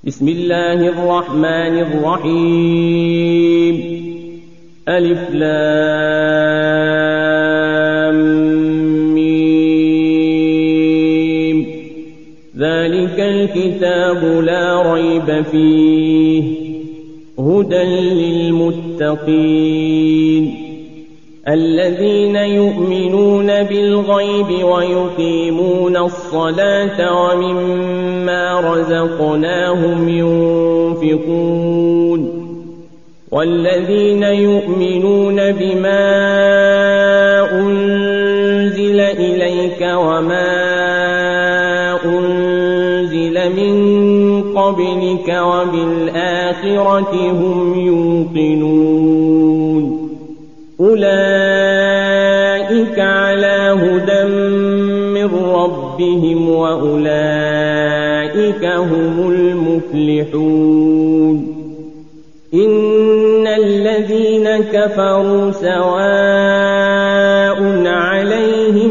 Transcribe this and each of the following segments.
بسم الله الرحمن الرحيم ألف لام ميم ذلك الكتاب لا ريب فيه هدى للمتقين الذين يؤمنون بالغيب ويقيمون الصلاة ومما رزقناهم ينفقون والذين يؤمنون بما أنزل إليك وما أنزل من قبلك وبالآخرة هم يوقنون أولئك على هدى من ربهم وأولئك هم المفلحون إن الذين كفروا سواء عليهم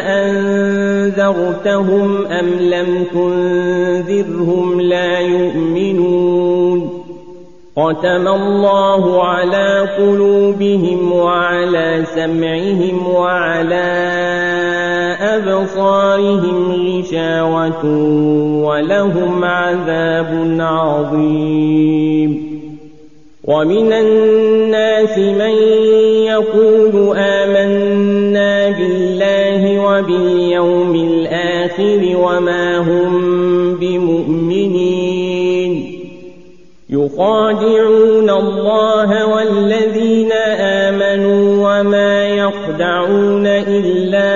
أأنذرتهم أم لم تنذرهم لا يؤمنون ختم الله على قلوبهم وعلى سمعهم وعلى أبصارهم غشاوة ولهم عذاب عظيم ومن الناس من يقول آمنا بالله وباليوم الآخر وما هم بمؤمنين يخادعون الله والذين آمنوا وما يخدعون إلا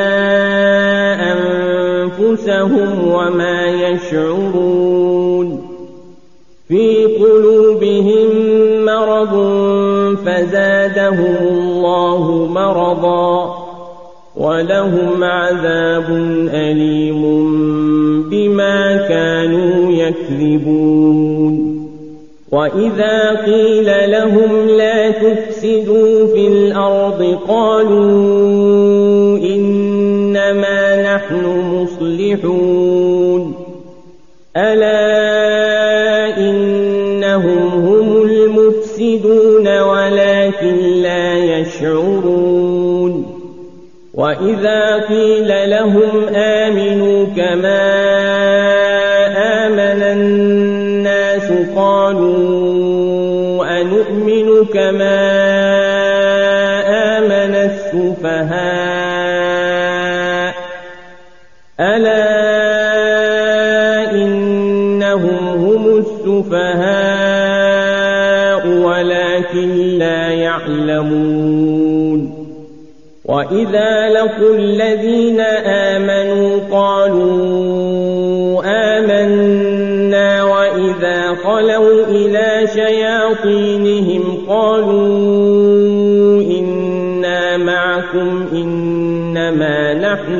أنفسهم وما يشعرون في قلوبهم مرض فزادهم الله مرضا ولهم عذاب أليم بما كانوا يكذبون وإذا قيل لهم لا تفسدوا في الأرض قالوا إنما نحن مصلحون ألا إنهم هم المفسدون ولكن لا يشعرون وإذا قيل لهم آمنوا كما آمن الناس قالوا أنؤمن كما آمن السفهاء ألا إنهم هم السفهاء ولكن لا يعلمون وإذا لقوا الذين آمنوا قالوا آمنا وإذا خلوا إلى شياطينهم قالوا إنا معكم إنما نحن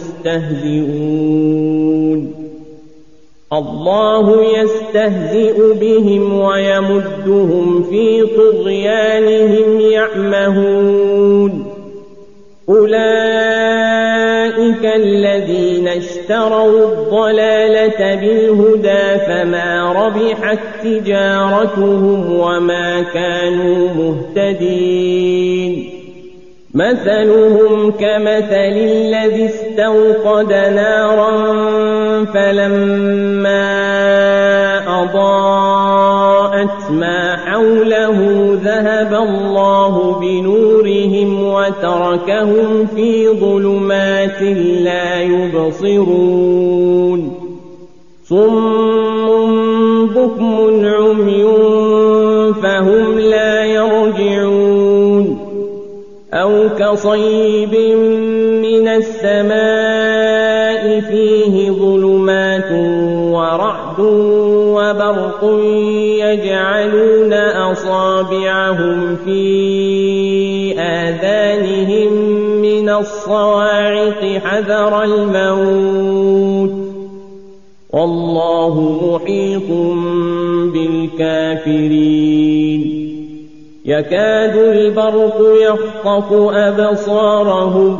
مستهزئون الله يستهزئ بهم ويمدهم في طغيانهم يعمهون أولئك الذين اشتروا الضلالة بالهدى فما ربحت تجارتهم وما كانوا مهتدين مثلهم كمثل الذي استوقد نارا فلما أضاءت ما حوله ذهب الله بنورهم وتركهم في ظلمات لا يبصرون صم بكم عمي فهم لا يرجعون أو كصيب من السماء فيه ظلمات ورعد وبرق يجعلون أصابعهم في آذانهم من الصواعق حذر الموت والله محيط بالكافرين يكاد البرق يخطف أبصارهم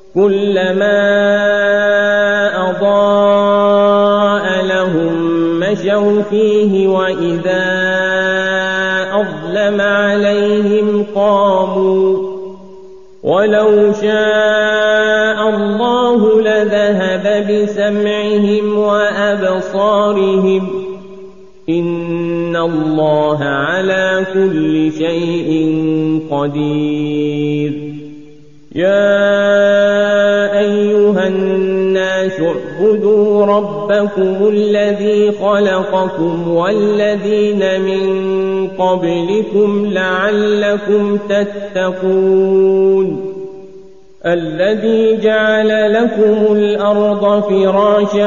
كلما أضاء لهم مشوا فيه وإذا أظلم عليهم قاموا ولو شاء الله لذهب بسمعهم وأبصارهم إن الله على كل شيء قدير يا أيها الناس اعبدوا ربكم الذي خلقكم والذين من قبلكم لعلكم تتقون الذي جعل لكم الأرض فراشا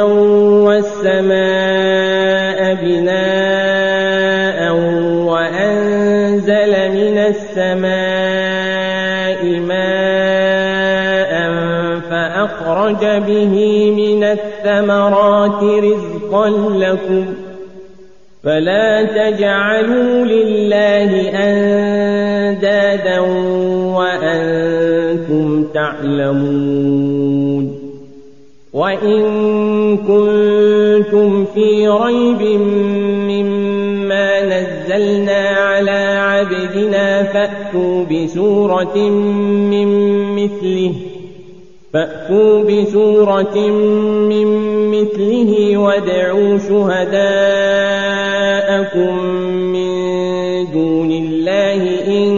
والسماء بناء وأنزل من السماء ماء فأخرج به من الثمرات رزقا لكم فلا تجعلوا لله أندادا وأنتم تعلمون وإن كنتم في ريب مما نزلنا على عبدنا فأتوا بسورة من مثله وادعوا شهداءكم من دون الله إن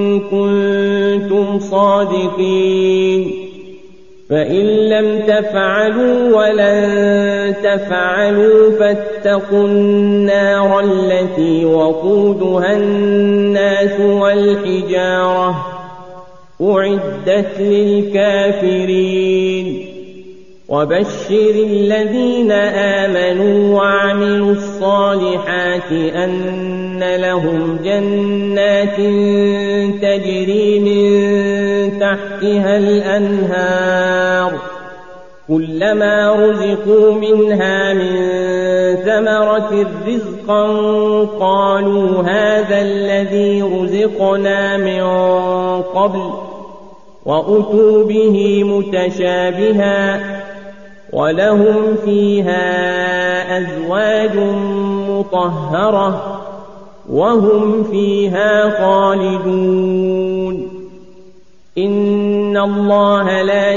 كنتم صادقين فإن لم تفعلوا ولن تفعلوا فاتقوا النار التي وقودها الناس والحجارة أعدت للكافرين وبشر الذين آمنوا وعملوا الصالحات أن لهم جنات تجري من تحتها الأنهار كلما رزقوا منها من ثمرة رزقا قالوا هذا الذي رزقنا من قبل وأتوا به متشابها ولهم فيها أزواج مطهرة وهم فيها خالدون إن الله لا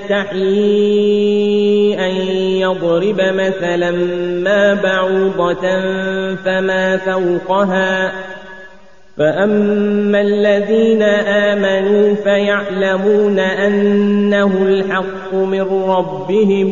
يستحيي أن يضرب مثلا ما بعوضة فما فوقها فأما الذين آمنوا فيعلمون أنه الحق من ربهم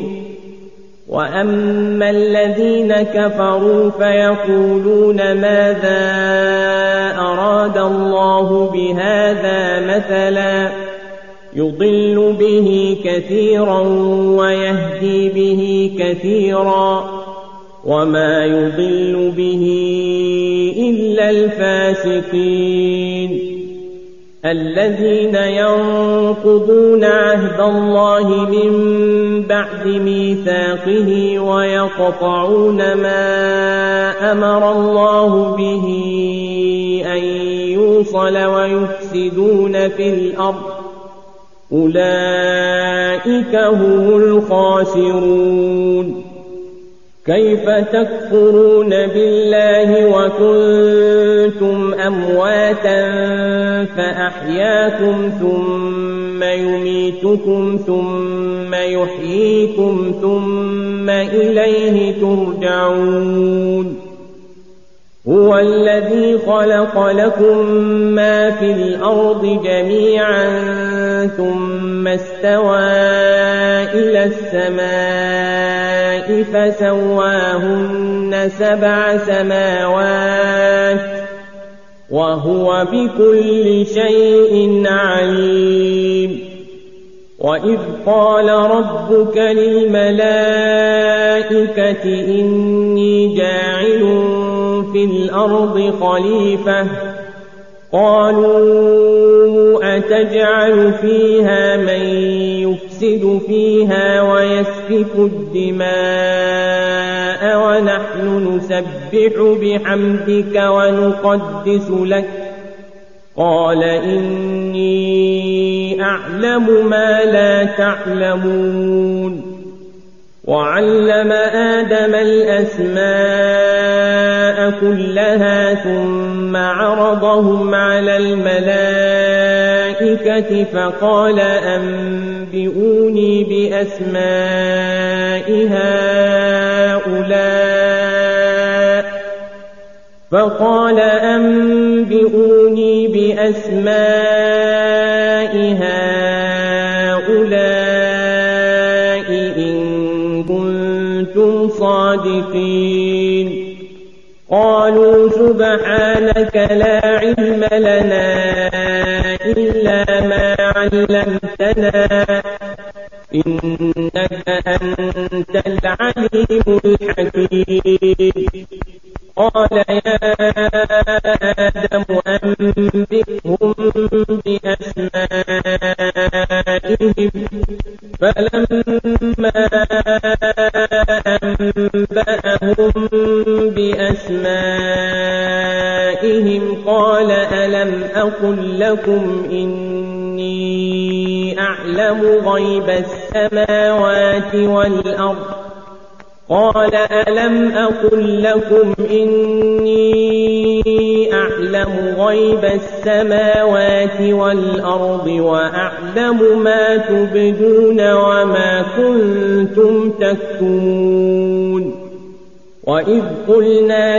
وأما الذين كفروا فيقولون ماذا أراد الله بهذا مثلا يضل به كثيرا ويهدي به كثيرا وما يضل به إلا الفاسقين الذين ينقضون عهد الله من بعد ميثاقه ويقطعون ما أمر الله به أن يوصل ويفسدون في الأرض أولئك هم الخاسرون كيف تكفرون بالله وكنتم أمواتا فأحياكم ثم يميتكم ثم يحييكم ثم إليه ترجعون هو الذي خلق لكم ما في الأرض جميعا ثم استوى إلى السماء فسواهن 7 سماوات وهو بكل شيء عليم وإذ قال ربك للملائكة إني جاعل في الأرض خليفة قالوا أتجعل فيها من يفسد فيها ويسفك الدماء ونحن نسبح بحمدك ونقدس لك قال إني أعلم ما لا تعلمون وعلم آدم الأسماء كلها ثم عرضهم على الملائكة فقال أنبئوني بأسماء هؤلاء إن كنتم صادقين قالوا سبحانك لا علم لنا إلا ما علمتنا إنك أنت العليم الحكيم قال يا آدم أنبئهم بأسمائهم فلما أنبأهم بأسمائهم قال ألم أقل لكم إني أعلم غيب السماوات والأرض قال ألم أقل لكم إني أعلم غيب السماوات والأرض وأعلم ما تبدون وما كنتم تكتمون وإذ قلنا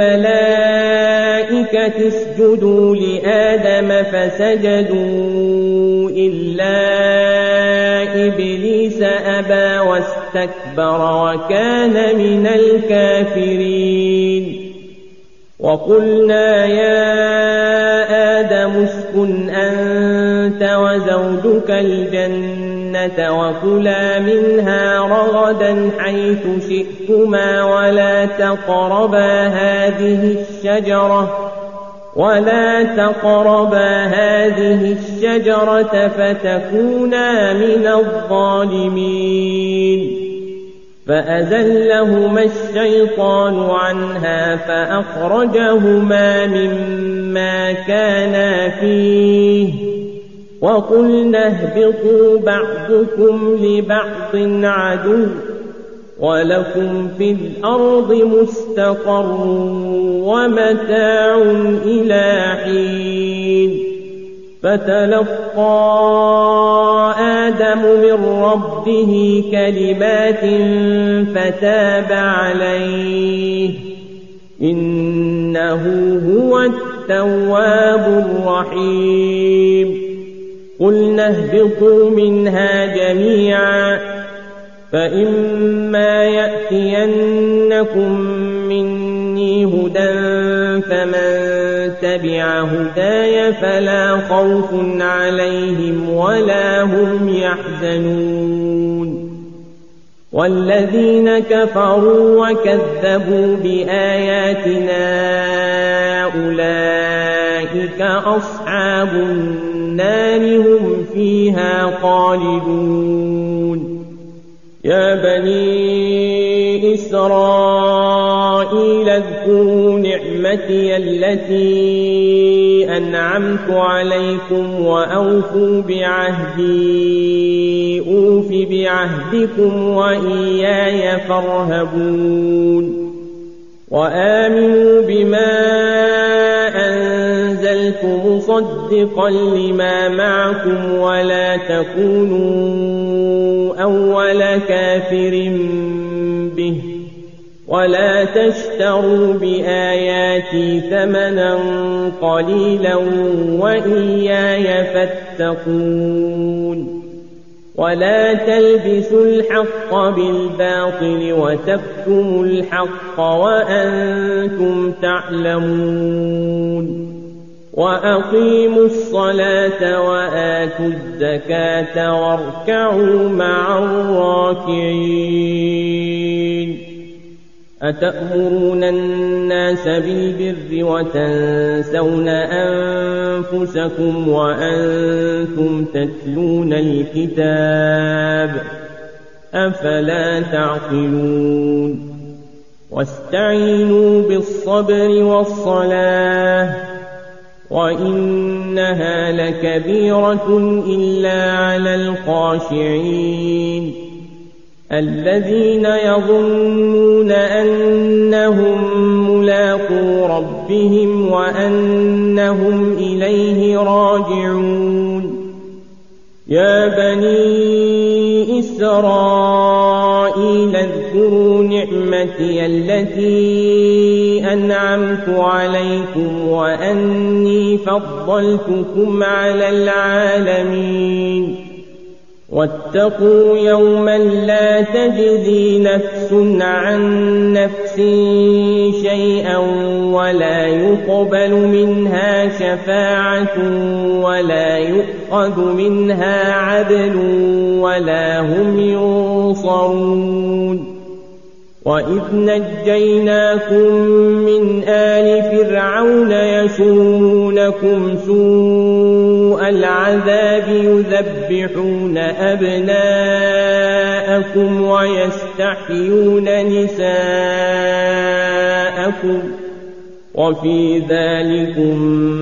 للملائكة اسجدوا لآدم فسجدوا إلا إبليس أبى واستكبر وكان من الكافرين وقلنا يا آدم اسكن أنت وزوجك الجنة وكلا منها رغدا حيث شئتما ولا تقربا هذه الشجرة فتكونا من الظالمين فأزلهما الشيطان عنها فأخرجهما مما كانا فيه وقلنا اهبطوا بعضكم لبعض عدو ولكم في الأرض مستقر ومتاع إلى حين فتلقى آدم من ربه كلمات فتاب عليه إنه هو التواب الرحيم قلنا اهبطوا منها جميعا فإما يأتينكم مني هدى فمن تبع هداي فلا خوف عليهم ولا هم يحزنون والذين كفروا وكذبوا بآياتنا أولئك أصحاب النار هم فيها خالدون يا بني إسرائيل اذكروا نعمتي التي أنعمت عليكم وأوفوا بعهدي أوف بعهدكم وإياي فارهبون وآمنوا بما أنزلت مصدقا لما معكم ولا تكونوا أول كافر به ولا تشتروا بآياتي ثمنا قليلا وإياي فاتقون ولا تلبسوا الحق بالباطل وتكتموا الحق وأنتم تعلمون وأقيموا الصلاة وآتوا الزكاة واركعوا مع الراكعين أتأمرون الناس بالبر وتنسون أنفسكم وأنتم تتلون الكتاب أفلا تعقلون واستعينوا بالصبر والصلاة وإنها لكبيرة إلا على الخاشعين الذين يظنون أنهم ملاقو ربهم وأنهم إليه راجعون يا بني إسرائيل اذكروا نعمتي التي أنعمت عليكم وأني فضلتكم على العالمين واتقوا يوما لا تجزي نفس عن نفس شيئا ولا يقبل منها شفاعة ولا يؤخذ منها عدل ولا هم ينصرون وإذ نجيناكم من آل فرعون يسومونكم سوء العذاب يذبحون أبناءكم ويستحيون نساءكم وفي ذلكم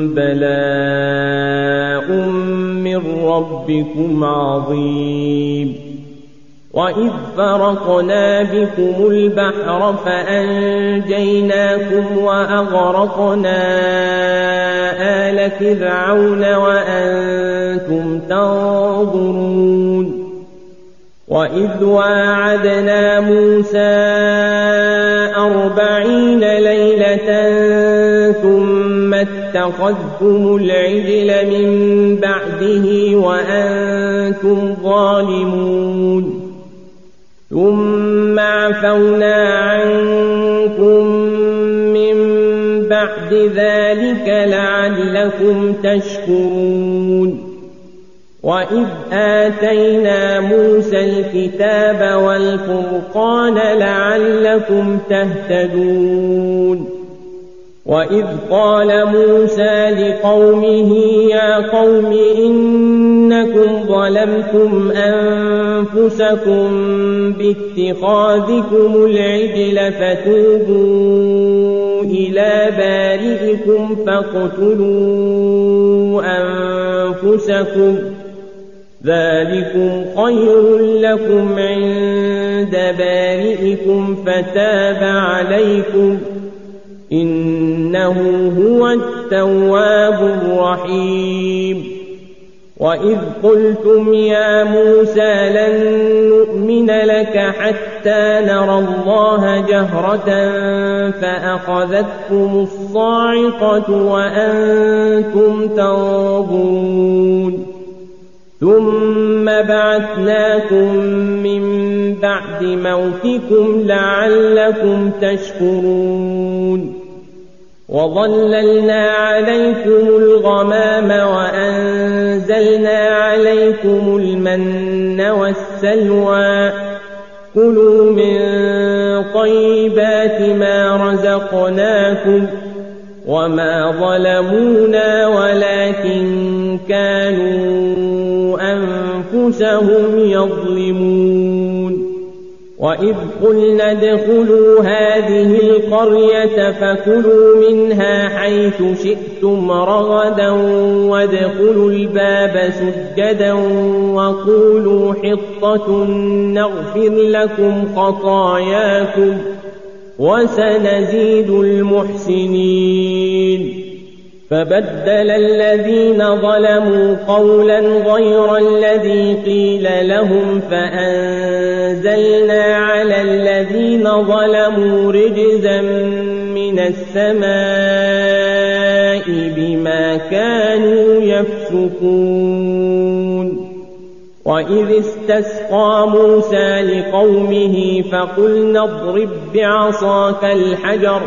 بلاء من ربكم عظيم وإذ فرقنا بكم البحر فأنجيناكم وأغرقنا آل فرعون وأنتم تنظرون وإذ واعدنا موسى 40 ليلة ثم اتخذتم العجل من بعده وأنتم ظالمون ثم عفونا عنكم من بعد ذلك لعلكم تشكرون وإذ آتينا موسى الكتاب والفرقان لعلكم تهتدون وإذ قال موسى لقومه يا قوم إنكم ظلمتم أنفسكم باتخاذكم العجل فتوبوا إلى بارئكم فاقتلوا أنفسكم ذلكم خير لكم عند بارئكم فتاب عليكم إنه هو التواب الرحيم وإذ قلتم يا موسى لن نؤمن لك حتى نرى الله جهرة فأخذتكم الصاعقة وأنتم تنظرون ثم بعثناكم من بعد موتكم لعلكم تشكرون وظللنا عليكم الغمام وأنزلنا عليكم المن والسلوى كلوا من طيبات ما رزقناكم وما ظلمونا ولكن كانوا أنفسهم يظلمون وإذ قلنا ادخلوا هذه القرية فكلوا منها حيث شئتم رغدا وادخلوا الباب سجدا وقولوا حطة نغفر لكم خطاياكم وسنزيد المحسنين فبدل الذين ظلموا قولا غير الذي قيل لهم فأنزلنا على الذين ظلموا رجزا من السماء بما كانوا يفسقون وإذ استسقى موسى لقومه فقلنا اضرب بعصاك الحجر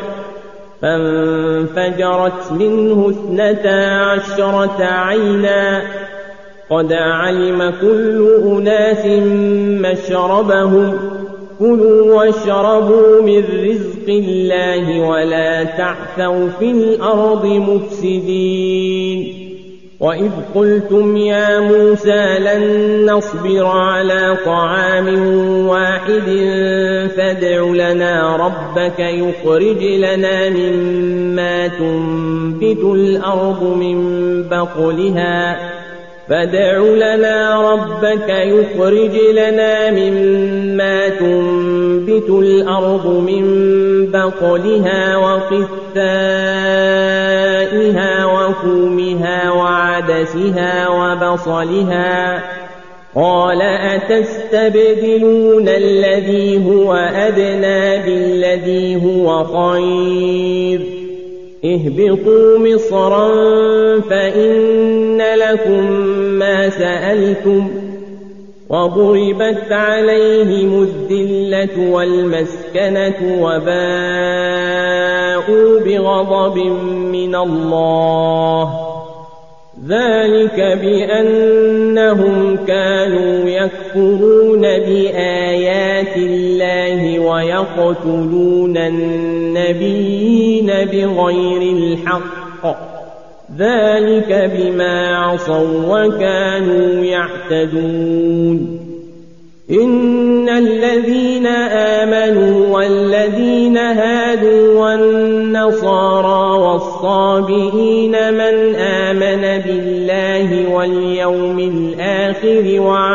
فانفجرت منه 12 عينا قد علم كل أناس مشربهم كلوا واشربوا من رزق الله ولا تعثوا في الأرض مفسدين وإذ قلتم يا موسى لن نصبر على طعام واحد فادع لنا ربك يخرج لنا مما تنبت الأرض من بقلها فادع لنا ربك يخرج لنا مما تنبت الأرض من بقلها وقثائها وفومها وعدسها وبصلها قال أتستبدلون الذي هو أدنى بالذي هو خير اهبطوا مصرا فإن لكم ما سألتم وضربت عليهم الذلة والمسكنة وباءوا بغضب من الله ذلك بأنهم كانوا يكفرون بآيات الله ويقتلون النبيين بغير الحق ذلك بما عصوا وكانوا يعتدون إن الذين آمنوا والذين هادوا والنصارى والصابئين من آمن بالله واليوم الآخر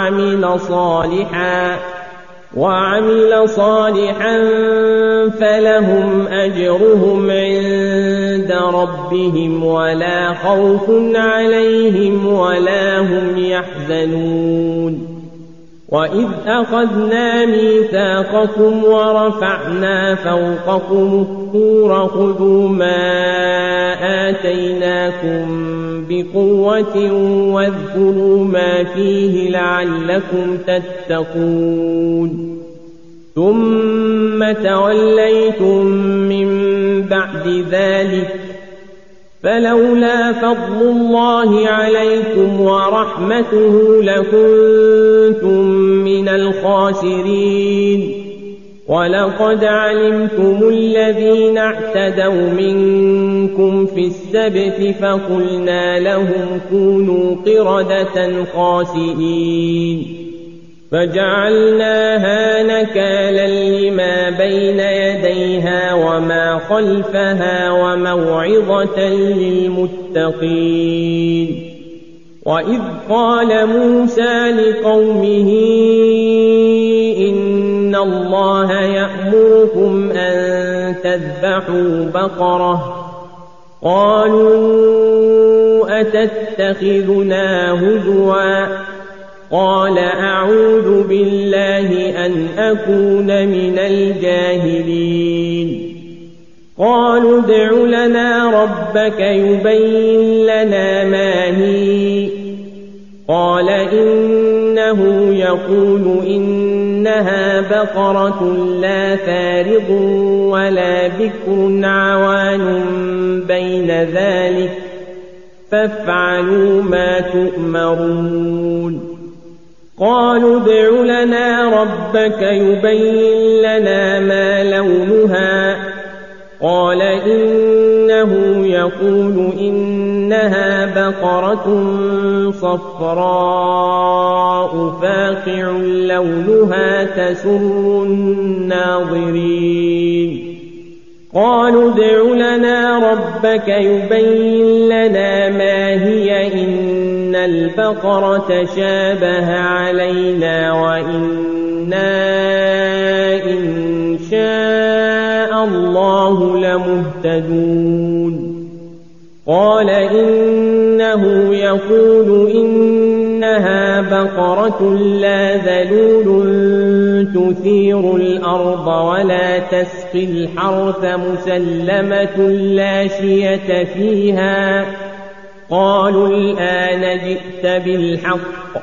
وعمل صالحا فلهم أجرهم عند ربهم ولا خوف عليهم ولا هم يحزنون وإذ أخذنا ميثاقكم ورفعنا فوقكم الطور خذوا ما آتيناكم بقوة واذكروا ما فيه لعلكم تتقون ثم توليتم من بعد ذلك فلولا فضل الله عليكم ورحمته لكنتم من الخاسرين ولقد علمتم الذين اعتدوا منكم في السبت فقلنا لهم كونوا قردة خاسئين فجعلناها نكالا لما بين يديها وما خلفها وموعظة للمتقين وإذ قال موسى لقومه إن الله يأمركم أن تذبحوا بقرة قالوا أتتخذنا هزوا قال أعوذ بالله أن أكون من الجاهلين قالوا ادع لنا ربك يبين لنا ما هي قال إنه يقول إنها بقرة لا فارض ولا بكر عوان بين ذلك فافعلوا ما تؤمرون قالوا ادع لنا ربك يبين لنا ما لونها قال إنه يقول إنها بقرة صفراء فاقع لونها تسر الناظرين قالوا ادع لنا ربك يبين لنا ما هي إن البقرة شابه علينا وإنا إن شاء الله لمهتدون قال إنه يقول إنها بقرة لا ذلول تثير الأرض ولا تسقي الحرث مسلمة لا شية فيها قالوا الآن جئت بالحق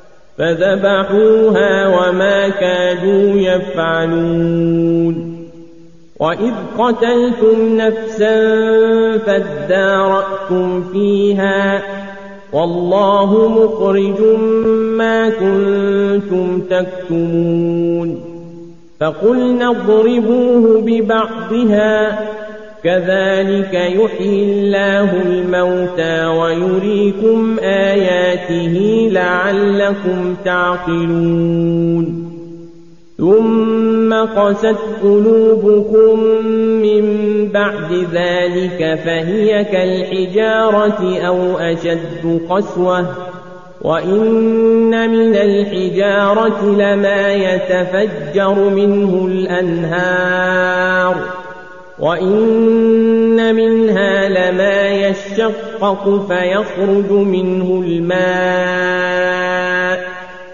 فذبحوها وما كادوا يفعلون وإذ قتلتم نفسا فادارأتم فيها والله مخرج ما كنتم تكتمون فقلنا اضربوه ببعضها كذلك يحيي الله الموتى ويريكم آياته لعلكم تعقلون ثم قست قلوبكم من بعد ذلك فهي كالحجارة أو أشد قسوة وإن من الحجارة لما يتفجر منه الأنهار وإن منها لما يشقق فيخرج منه الماء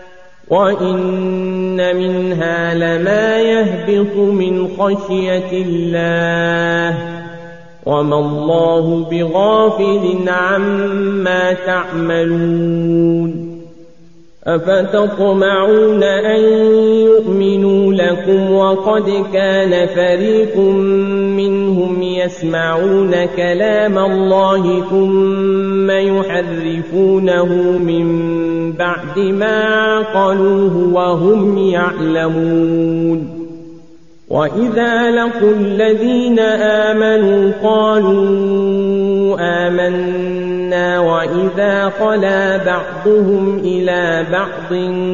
وإن منها لما يهبط من خشية الله وما الله بغافل عما تعملون أفتطمعون أن يؤمنوا لكم وقد كان فريق منهم يسمعون كلام الله ثم يحرفونه من بعد ما عقلوه وهم يعلمون وإذا لقوا الذين آمنوا قالوا آمنا وإذا خلا بعضهم إلى بعض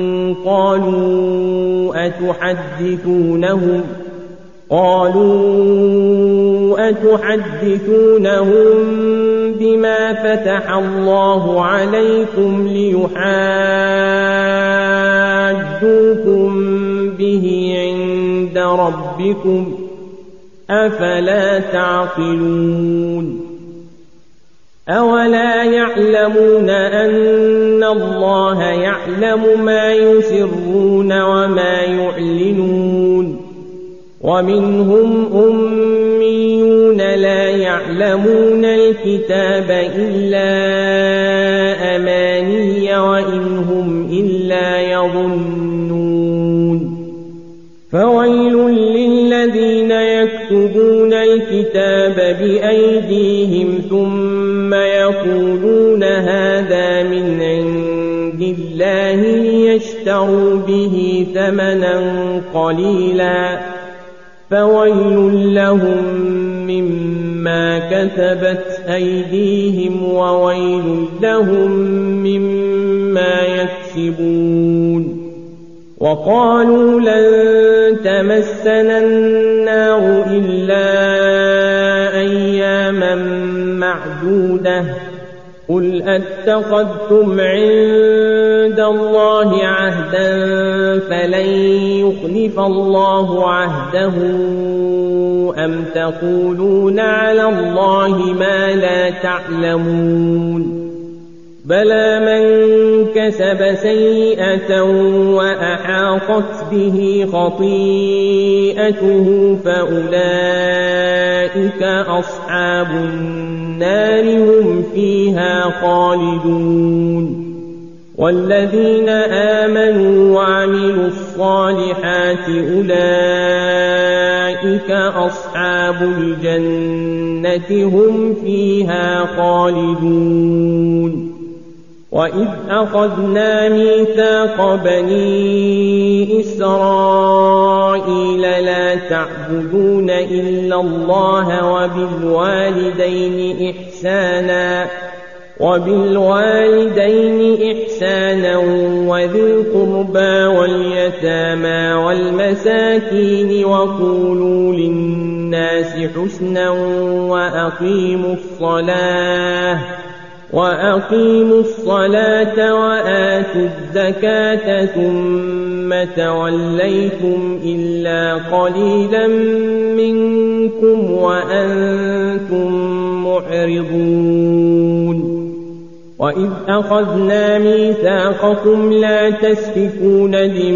قالوا أتحدثونهم بما فتح الله عليكم ليحاجوكم به عند ربكم أفلا تعقلون أولا يعلمون أن الله يعلم ما يسرون وما يعلنون ومنهم أميون لا يعلمون الكتاب إلا أماني وإن هم إلا يظنون فويل للذين يكتبون الكتاب بأيديهم ثم يقولون هذا من عند الله ليشتروا به ثمنا قليلا فويل لهم مما كتبت أيديهم وويل لهم مما يكسبون وقالوا لن تمسنا النار إلا أياما معدودة قل أتخذتم عند الله عهدا فلن يخلف الله عهده أم تقولون على الله ما لا تعلمون بلى من كسب سيئة وأحاطت به خطيئته فأولئك أصحاب النار هم فيها خالدون والذين آمنوا وعملوا الصالحات أولئك أصحاب الجنة هم فيها خالدون وإذ أخذنا ميثاق بني إسرائيل لا تعبدون إلا الله وبالوالدين إحسانا وذي القربى واليتامى والمساكين وقولوا للناس حسنا وأقيموا الصلاة وآتوا الزكاة ثم توليتم إلا قليلا منكم وأنتم معرضون وإذ أخذنا ميثاقكم لا تسفكون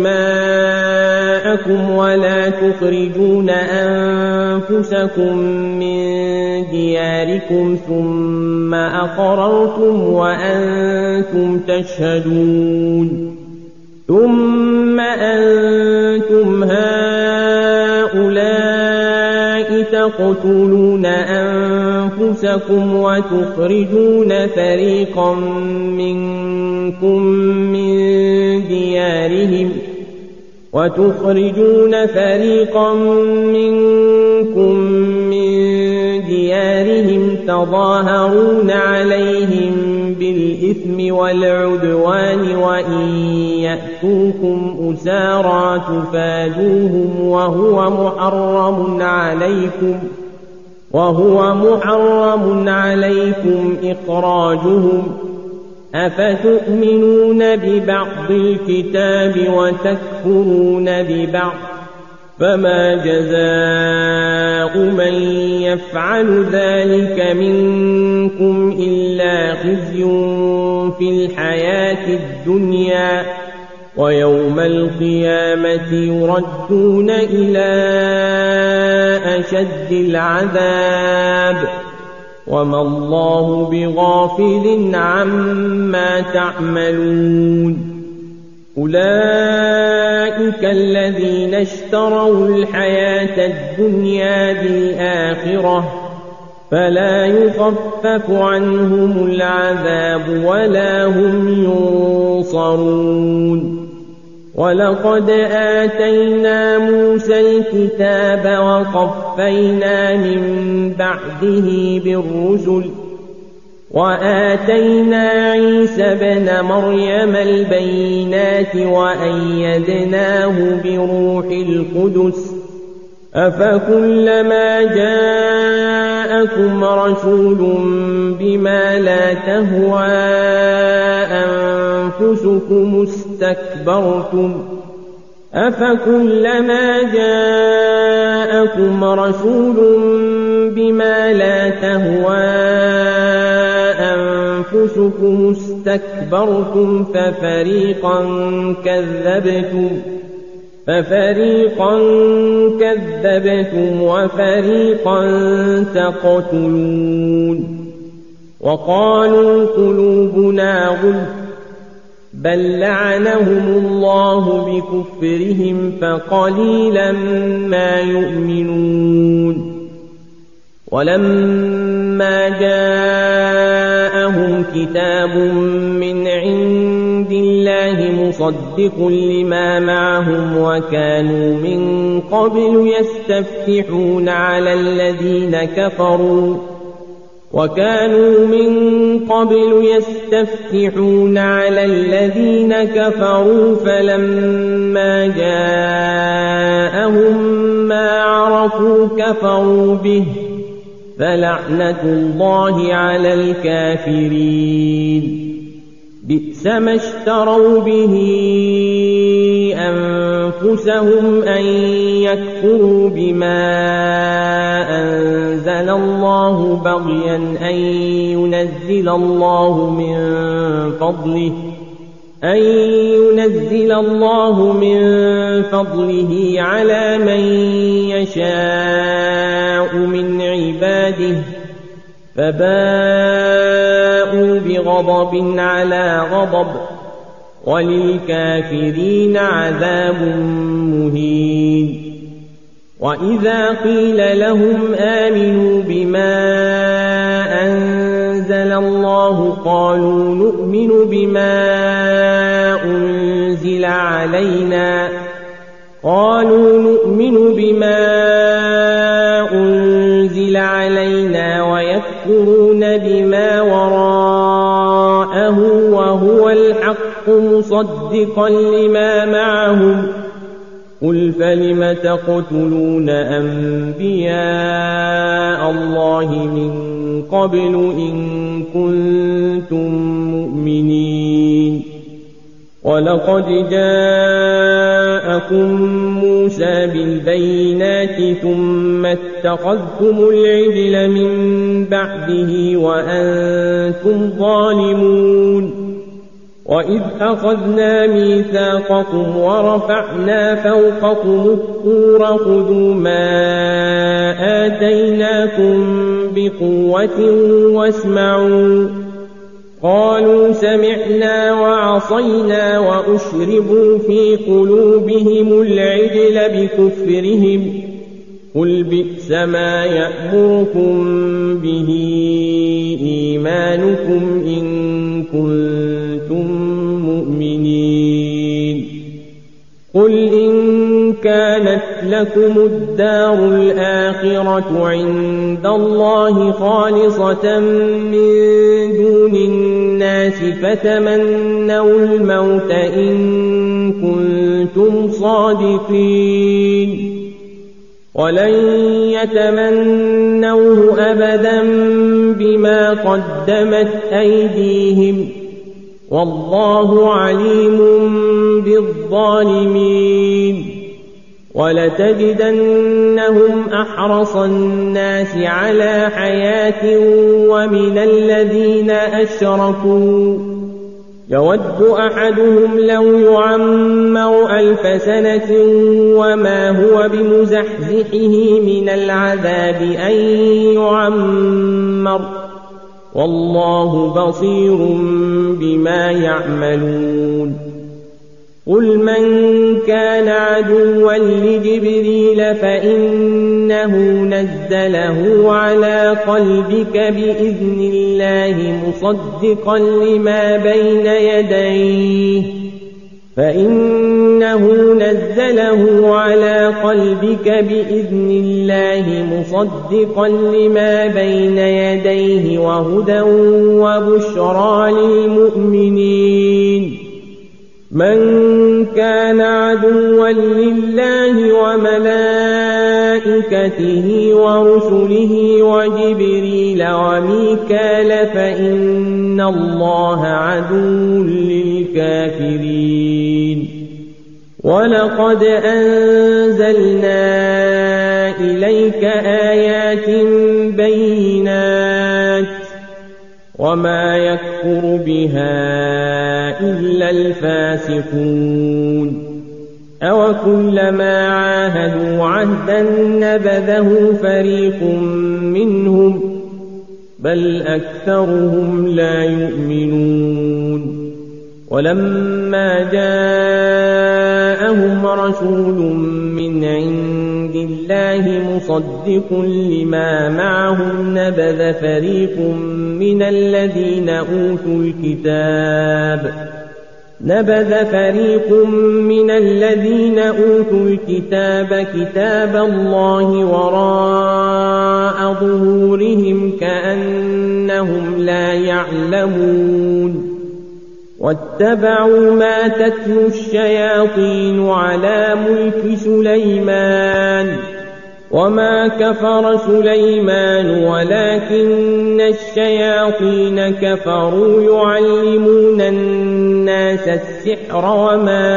دماءكم ولا تخرجون أنفسكم من دياركم ثم أقررتم وأنتم تشهدون ثم أنتم هؤلاء تقتلون أنفسكم وتخرجون فريقا منكم من ديارهم تظاهرون عليهم بالإثم والعدوان وإن يأتوكم أسارى تفادوهم وهو محرم عليكم إخراجهم أفتؤمنون ببعض الكتاب وتكفرون ببعض فما جزاء من يفعل ذلك منكم إلا خزي في الحياة الدنيا ويوم القيامة يردون إلى أشد العذاب وما الله بغافل عما تعملون أولئك الذين اشتروا الحياة الدنيا بالآخرة فلا يخفف عنهم العذاب ولا هم ينصرون ولقد آتينا موسى الكتاب وقفينا من بعده بالرسل وآتينا عيسى ابن مريم البينات وأيدناه بروح القدس أفكلما جاءكم رسول بما لا تهوى أنفسكم استكبرتم ففريقا كذبتم وفريقا تقتلون وقالوا قلوبنا غلف بل لعنهم الله بكفرهم فقليلا ما يؤمنون ولما جاءهم كتاب من عند الله مصدق لما معهم وكانوا من قبل يستفتحون على الذين كفروا فلما جاءهم ما عرفوا كفروا به فلعنة الله على الكافرين بئس ما اشتروا به أنفسهم أن يكفروا بما أنزل الله بغيا أن ينزل الله من فضله على من يشاء من عباده فباءوا بغضب على غضب وللكافرين عذاب مهين وإذا قيل لهم آمنوا بما أنزل الله قالوا نؤمن بما أنزل علينا ويكفرون بما وراءه وهو الحق مصدقا لما معهم قل فلم تقتلون أنبياء الله من قبل إن كنتم مؤمنين ولقد جاءكم موسى بالبينات ثم اتخذتم العجل من بعده وأنتم ظالمون وإذ أخذنا ميثاقكم ورفعنا فوقكم الطور خذوا ما آتيناكم بقوة واسمعوا قالوا سمعنا وعصينا وأشربوا في قلوبهم العجل بكفرهم قل بئس ما يأمركم به إيمانكم إن كنتم مؤمنين قل إن كانت لكم الدار الآخرة عند الله خالصة من دون الناس فتمنوا الموت إن كنتم صادقين ولن يتمنوه أبدا بما قدمت أيديهم والله عليم بالظالمين ولتجدنهم أحرص الناس على حياة ومن الذين أشركوا يود أحدهم لو يعمر 1000 سنة وما هو بمزحزحه من العذاب أن يعمر والله بصير بما يعملون قل من كان عدوا لجبريل فإنه نزله على قلبك بإذن الله مصدقا لما بين يديه وهدى وبشرى للمؤمنين من كان عدوا لله وملائكته ورسله وجبريل وميكال فإن الله عدو للكافرين ولقد أنزلنا إليك آيات بينات وما يكفر بها إلا الفاسقون أوكلما عاهدوا عهدا نبذه فريق منهم بل أكثرهم لا يؤمنون ولما جاءهم رسول من عند الله مصدق لما معهم نبذ فريق من الذين أوتوا الكتاب كتاب الله وراء ظهورهم كأنهم لا يعلمون واتبعوا ما تتلو الشياطين على ملك سليمان وما كفر سليمان ولكن الشياطين كفروا يعلمون الناس السحر وما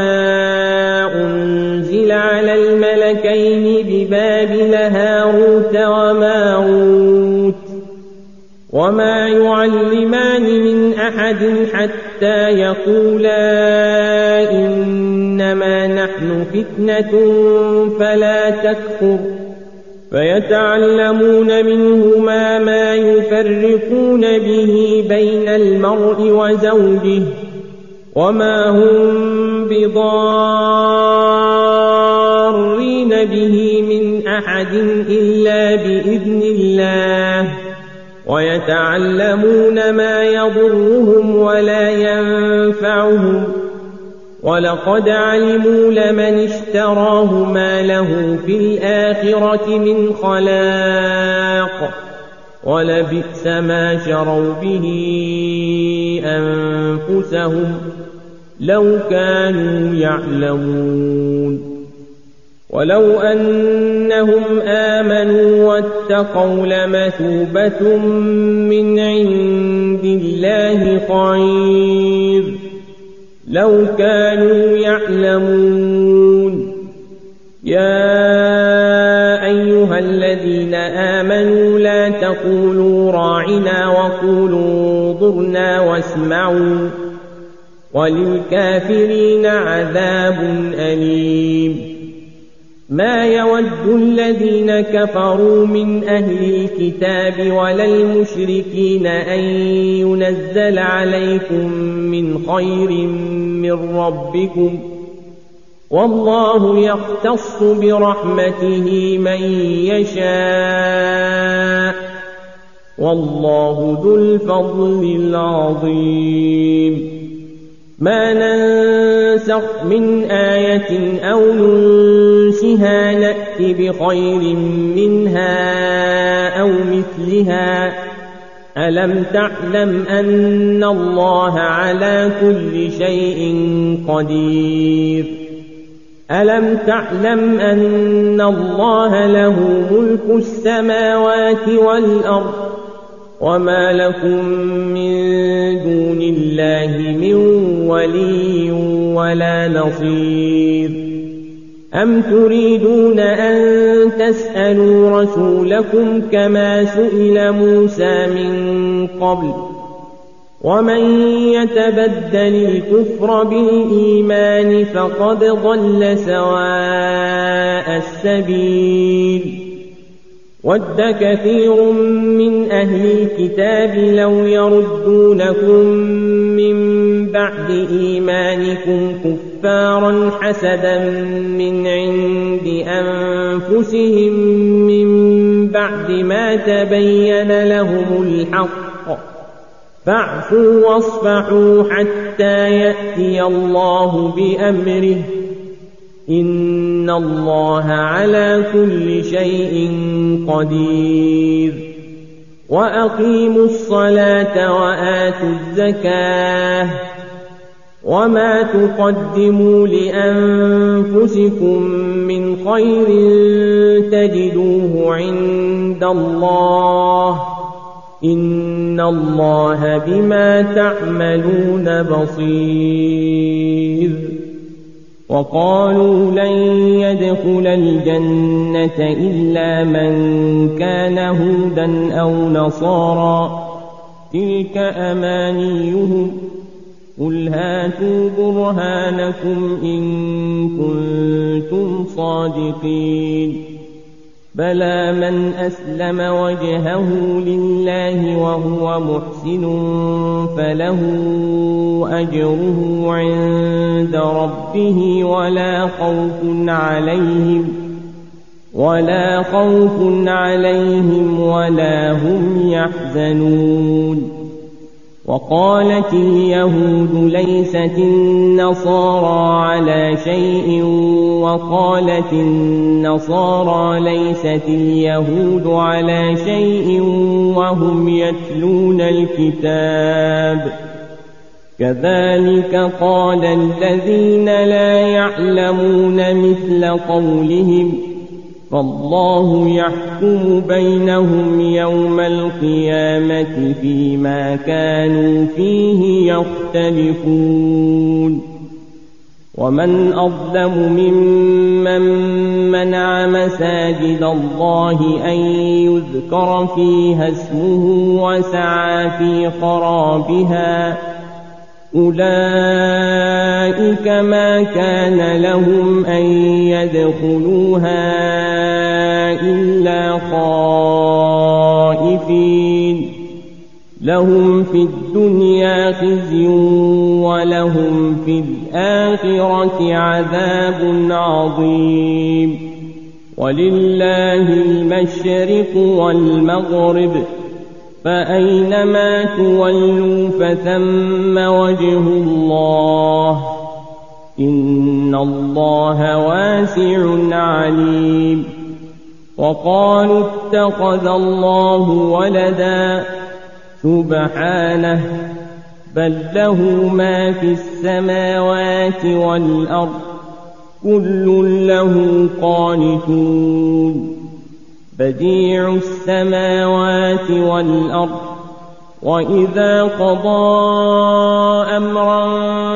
أنزل على الملكين ببابل هاروت وماروت وما يعلمان من أحد حتى يقولا إنما نحن فتنة فلا تكفر فيتعلمون منهما ما يفرقون به بين المرء وزوجه وما هم بضارين به من أحد إلا بإذن الله ويتعلمون ما يضرهم ولا ينفعهم ولقد علموا لمن اشتراه ما له في الآخرة من خلاق ولبئس ما شروا به أنفسهم لو كانوا يعلمون ولو أنهم آمنوا واتقوا لمثوبة من عند الله خير لو كانوا يعلمون يا أيها الذين آمنوا لا تقولوا راعنا وقولوا انظرنا واسمعوا وللكافرين عذاب أليم ما يود الذين كفروا من أهل الكتاب ولا المشركين أن ينزل عليكم من خير من ربكم والله يختص برحمته من يشاء والله ذو الفضل العظيم ما ننسخ من آية أو ننسها نأت بخير منها أو مثلها ألم تعلم أن الله على كل شيء قدير ألم تعلم أن الله له ملك السماوات والأرض وما لكم من دون الله من ولي ولا نصير أم تريدون أن تسألوا رسولكم كما سئل موسى من قبل ومن يتبدل الكفر بالإيمان فقد ضل سواء السبيل ود كثير من أهل الكتاب لو يردونكم من بعد إيمانكم كفارا حسدا من عند أنفسهم من بعد ما تبين لهم الحق فاعفوا واصفحوا حتى يأتي الله بأمره إن الله على كل شيء قدير وأقيموا الصلاة وآتوا الزكاة وما تقدموا لأنفسكم من خير تجدوه عند الله إن الله بما تعملون بصير وقالوا لن يدخل الجنة إلا من كان هودا أو نصارى تلك أمانيهم قل هاتوا برهانكم إن كنتم صادقين بلى من أسلم وجهه لله وهو محسن فله أجره عند ربه ولا خوف عليهم ولا هم يحزنون وقالت اليهود ليست النصارى على شيء وقالت النصارى ليست اليهود على شيء وهم يتلون الكتاب كذلك قال الذين لا يعلمون مثل قولهم فالله يحكم بينهم يوم القيامة فيما كانوا فيه يختلفون ومن أظلم ممن منع مساجد الله أن يذكر فيها اسمه وسعى في خرابها أولئك ما كان لهم أن يدخلوها إلا خائفين لهم في الدنيا خزي ولهم في الآخرة عذاب عظيم ولله المشرق والمغرب فأينما تولوا فثم وجه الله إن الله واسع عليم وقالوا اتخذ الله ولدا سبحانه بل له ما في السماوات والأرض كل له قانتون بديع السماوات والأرض وإذا قضى أمرا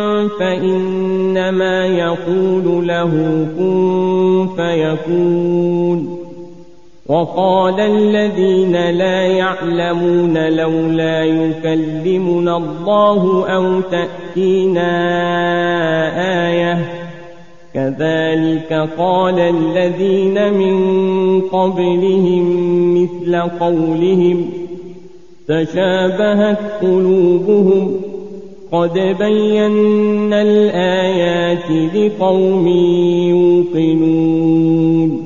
فإنما يقول له كن فيكون وقال الذين لا يعلمون لولا يكلمنا الله أو تأتينا آية كذلك قال الذين من قبلهم مثل قولهم تشابهت قلوبهم قد بينا الآيات لقوم يوقنون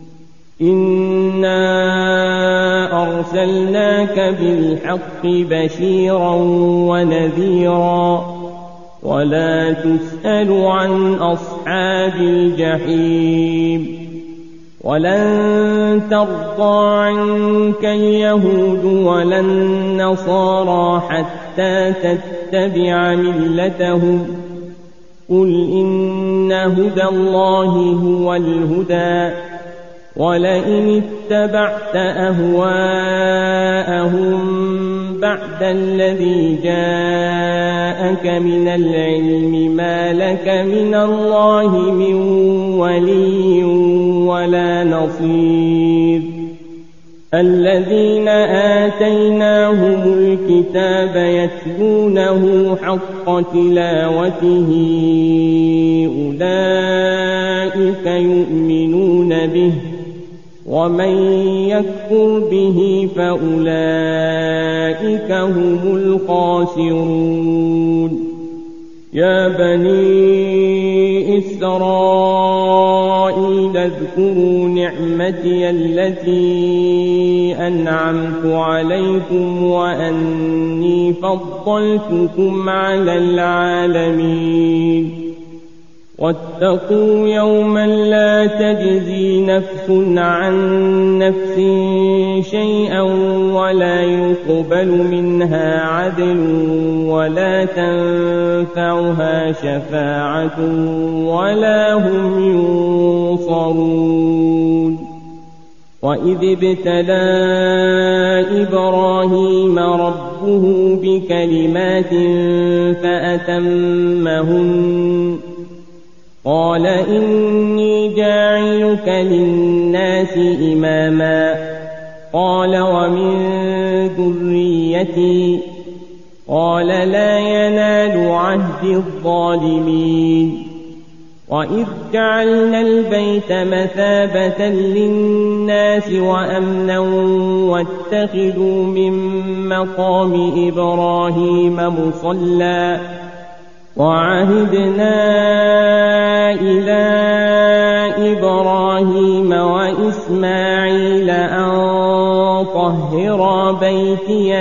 إنا أرسلناك بالحق بشيرا ونذيرا ولا تسأل عن أصحاب الجحيم ولن ترضى عنك اليهود ولا النصارى حتى تتبع ملتهم قل إن هدى الله هو الهدى ولئن اتبعت أهواءهم بعد الذي جاءك من العلم ما لك من الله من ولي ولا نصير الذين آتيناهم الكتاب يتلونه حق تلاوته أولئك يؤمنون به ومن يكفر به فأولئك هم الخاسرون يا بني إسرائيل اذكروا نعمتي التي أنعمت عليكم وأني فضلتكم على العالمين واتقوا يوما لا تجزي نفس عن نفس شيئا ولا يقبل منها عدل ولا تنفعها شفاعة ولا هم ينصرون وإذ ابتلى إبراهيم ربه بكلمات فأتمهن قال إني جاعلك للناس إماما قال ومن ذريتي قال لا ينال عهد الظالمين وإذ جعلنا البيت مثابة للناس وأمنا واتخذوا من مقام إبراهيم مصلى وعهدنا إلى إبراهيم وإسماعيل أن طهرا بيتي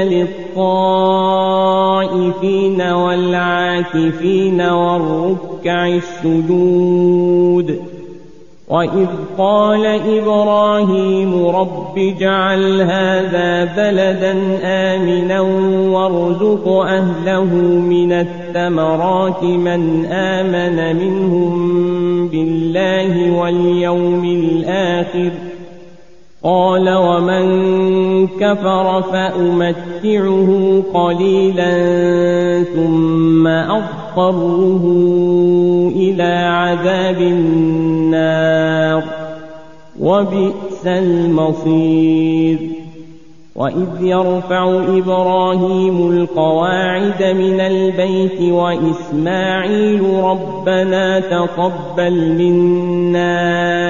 للطائفين والعاكفين والركع السجود وإذ قال إبراهيم رب اجعل هذا بلدا آمنا وارزق أهله من الثمرات من آمن منهم بالله واليوم الآخر قال ومن كفر فأمتعه قليلا ثم أضطره إلى عذاب النار وبئس المصير وإذ يرفع إبراهيم القواعد من البيت وإسماعيل ربنا تقبل منا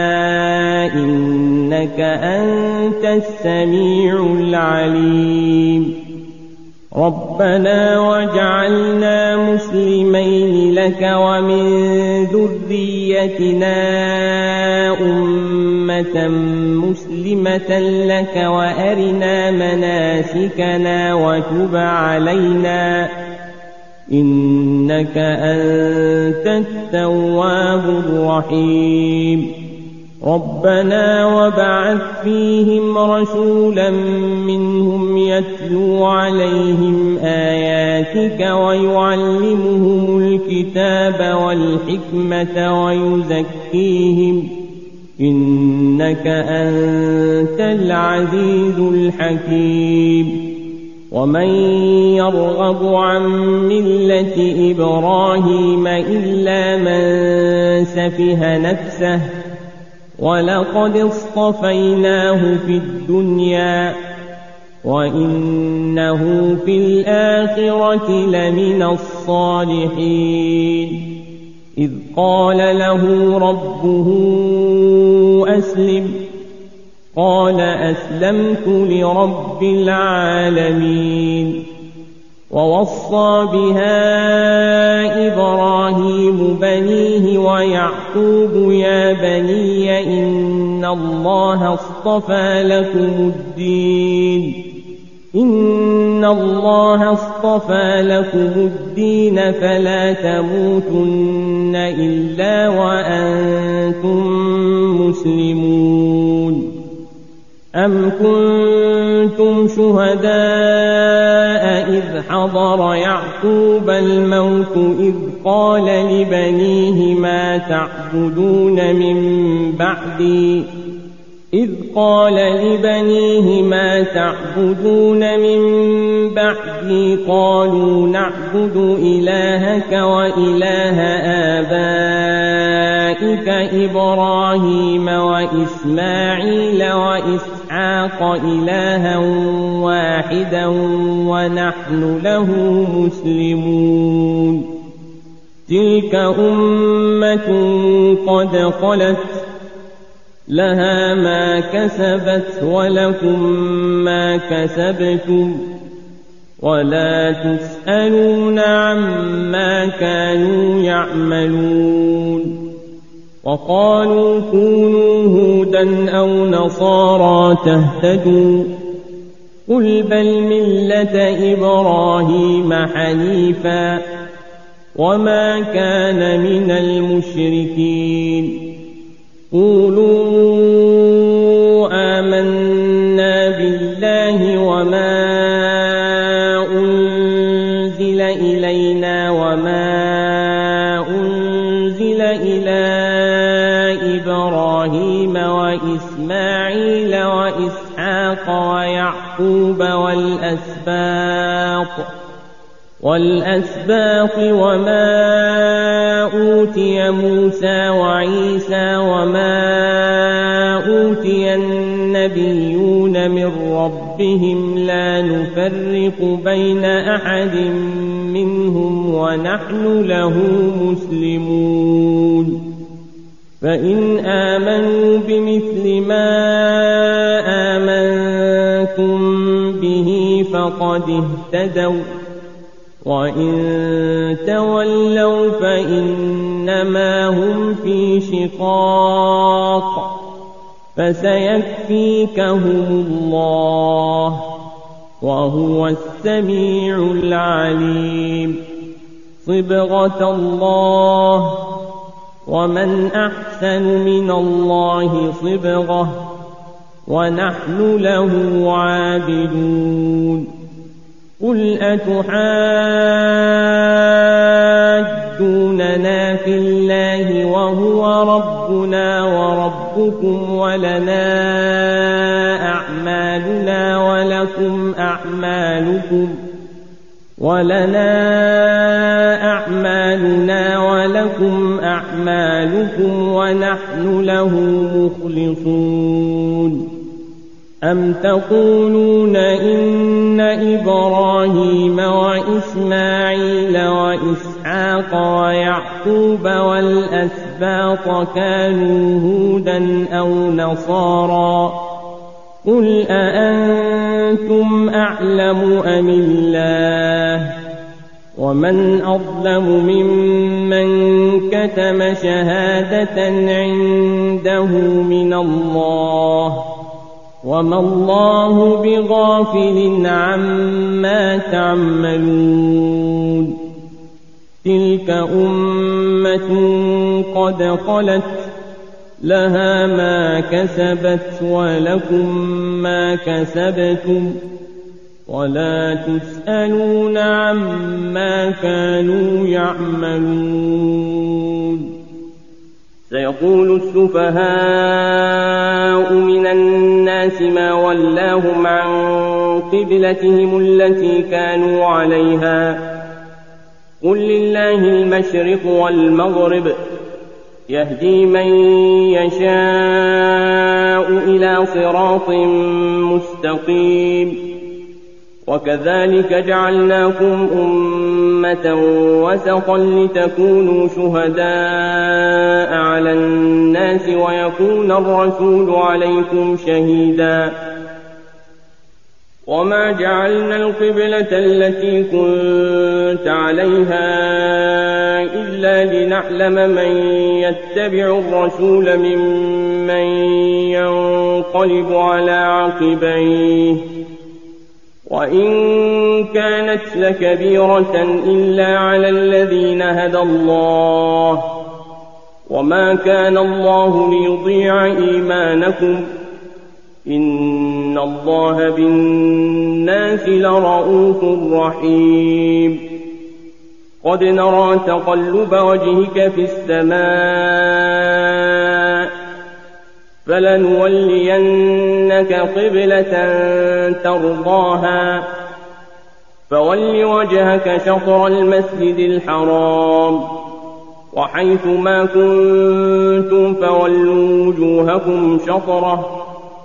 إنك أنت السميع العليم ربنا واجعلنا مسلمين لك ومن ذريتنا أمة مسلمة لك وأرنا مناسكنا وتب علينا إنك أنت التواب الرحيم ربنا وابعث فيهم رسولا منهم يتلو عليهم آياتك ويعلمهم الكتاب والحكمة ويزكيهم إنك أنت العزيز الحكيم ومن يرغب عن ملة إبراهيم إلا من سفه نفسه ولقد اصطفيناه في الدنيا وإنه في الآخرة لمن الصالحين إذ قال له ربه أسلم قال أسلمت لرب العالمين ووصى بها إبراهيم بنيه ويعقوب يا بني إن الله اصطفى لكم الدين فلا تموتن إلا وأنتم مسلمون أم كنتم شهداء إذ حضر يعقوب الموت إذ قال لبنيه ما تعبدون من بعدي قالوا نعبد إلهك وإله آبائك إبراهيم وإسماعيل وإسحاق إلها واحدا ونحن له مسلمون تلك أمة قد خلت لها ما كسبت ولكم ما كسبتم ولا تسألون عما كانوا يعملون وقالوا كونوا هودا أو نصارى تهتدوا قل بل ملة إبراهيم حنيفا وما كان من المشركين قولوا آمنا بالله وما أنزل إلينا وما أنزل إلى إبراهيم وإسماعيل وإسحاق ويعقوب والأسباط وما أوتي موسى وعيسى وما أوتي النبيون من ربهم لا نفرق بين أحد منهم ونحن له مسلمون فإن آمنوا بمثل ما آمنتم به فقد اهتدوا وإن تولوا فإنما هم في شقاق فسيكفيكهم الله وهو السميع العليم صبغة الله ومن أحسن من الله صبغة ونحن له عابدون قل أتحاجوننا في الله وهو ربنا وربكم ولنا أعمالنا ولكم أعمالكم ونحن له مخلصون أم تقولون إن إبراهيم وإسماعيل وإسحاق ويعقوب والأسباط كانوا هودا أو نصارى قل أأنتم أعلم أم الله ومن أظلم ممن كتم شهادة عنده من الله وما الله بغافل عما تعملون تلك أمة قد خلت لها ما كسبت ولكم ما كسبتم ولا تسألون عما كانوا يعملون سيقول السفهاء من الناس ما ولاهم عن قبلتهم التي كانوا عليها قل لله المشرق والمغرب يهدي من يشاء إلى صراط مستقيم وكذلك جعلناكم أمة وسطا لتكونوا شهداء على الناس ويكون الرسول عليكم شهيدا وما جعلنا القبلة التي كنت عليها إلا لنعلم من يتبع الرسول ممن ينقلب على عقبيه وإن كانت لكبيرة إلا على الذين هدى الله وما كان الله ليضيع إيمانكم إن الله بالناس لرءوف رحيم قد نرى تقلب وجهك في السماء فلنولينك قبلة ترضاها فول وجهك شطر المسجد الحرام وحيث ما كنتم فولوا وجوهكم شطره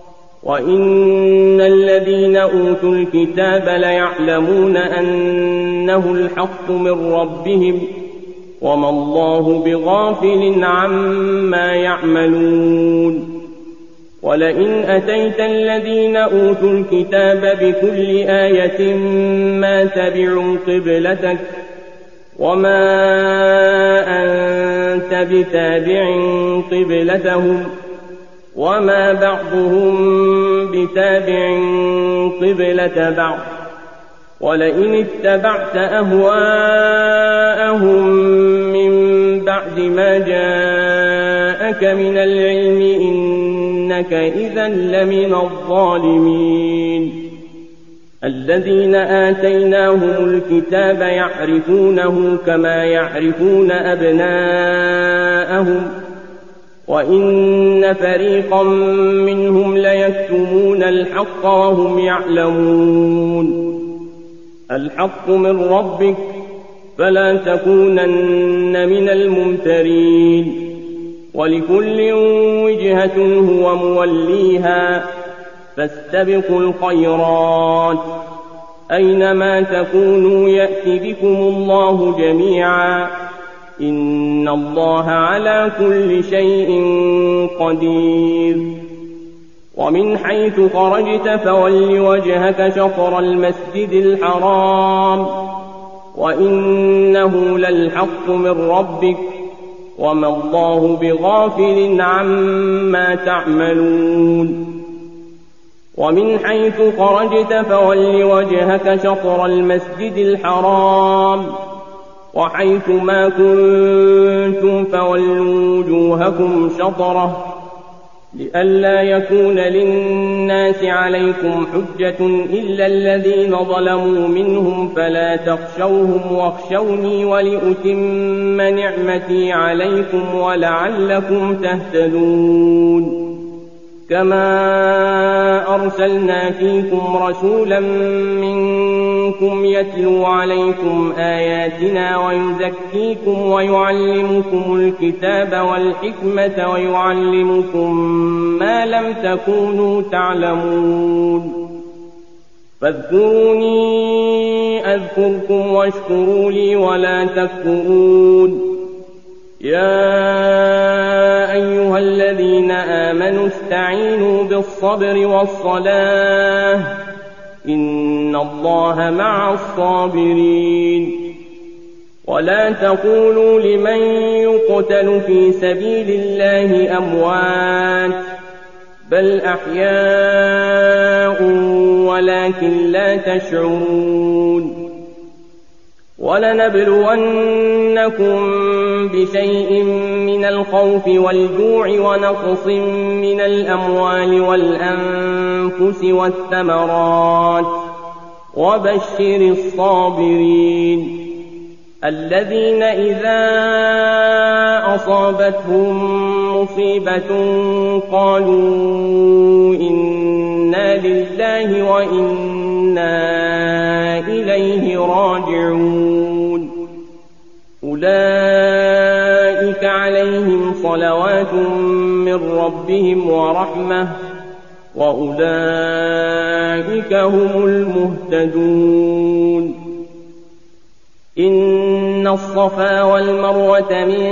وإن الذين أوتوا الكتاب ليعلمون أنه الحق من ربهم وما الله بغافل عما يعملون ولئن أتيت الذين أوتوا الكتاب بكل آية ما تبعوا قبلتك وما أنت بتابع قبلتهم وما بعضهم بتابع قبلة بعض ولئن اتبعت أهواءهم من بعد ما جاءك من العلم إنك إذا لمن الظالمين الذين آتيناهم الكتاب يعرفونه كما يعرفون أبناءهم وإن فريقا منهم ليكتمون الحق وهم يعلمون الحق من ربك فلا تكونن من الممترين ولكل وجهة هو موليها فاستبقوا الخيرات أينما تكونوا يأت بكم الله جميعا إن الله على كل شيء قدير ومن حيث خرجت فول وجهك شطر المسجد الحرام وإنه للحق من ربك وما الله بغافل عما تعملون ومن حيث خرجت فول وجهك شطر المسجد الحرام وحيث ما كنتم فولوا وجوهكم شطره لئلا يكون للناس عليكم حجة إلا الذين ظلموا منهم فلا تخشوهم واخشوني ولأتم نعمتي عليكم ولعلكم تهتدون كما أرسلنا فيكم رسولا منكم يتلو عليكم آياتنا ويزكيكم ويعلمكم الكتاب والحكمة ويعلمكم ما لم تكونوا تعلمون فاذكروني أذكركم واشكروا لي ولا تكفرون يا أيها الذين آمنوا استعينوا بالصبر والصلاة إن الله مع الصابرين ولا تقولوا لمن يقتل في سبيل الله أموات بل أحياء ولكن لا تشعرون ولنبلونكم بشيء من الخوف والجوع ونقص من الأموال والأنفس والثمرات وبشر الصابرين الذين إذا أصابتهم مصيبة قالوا إنا لله وإنا إليه راجعون أولئك عليهم صلوات من ربهم ورحمة وأولئك هم المهتدون إن الصفا والمروة من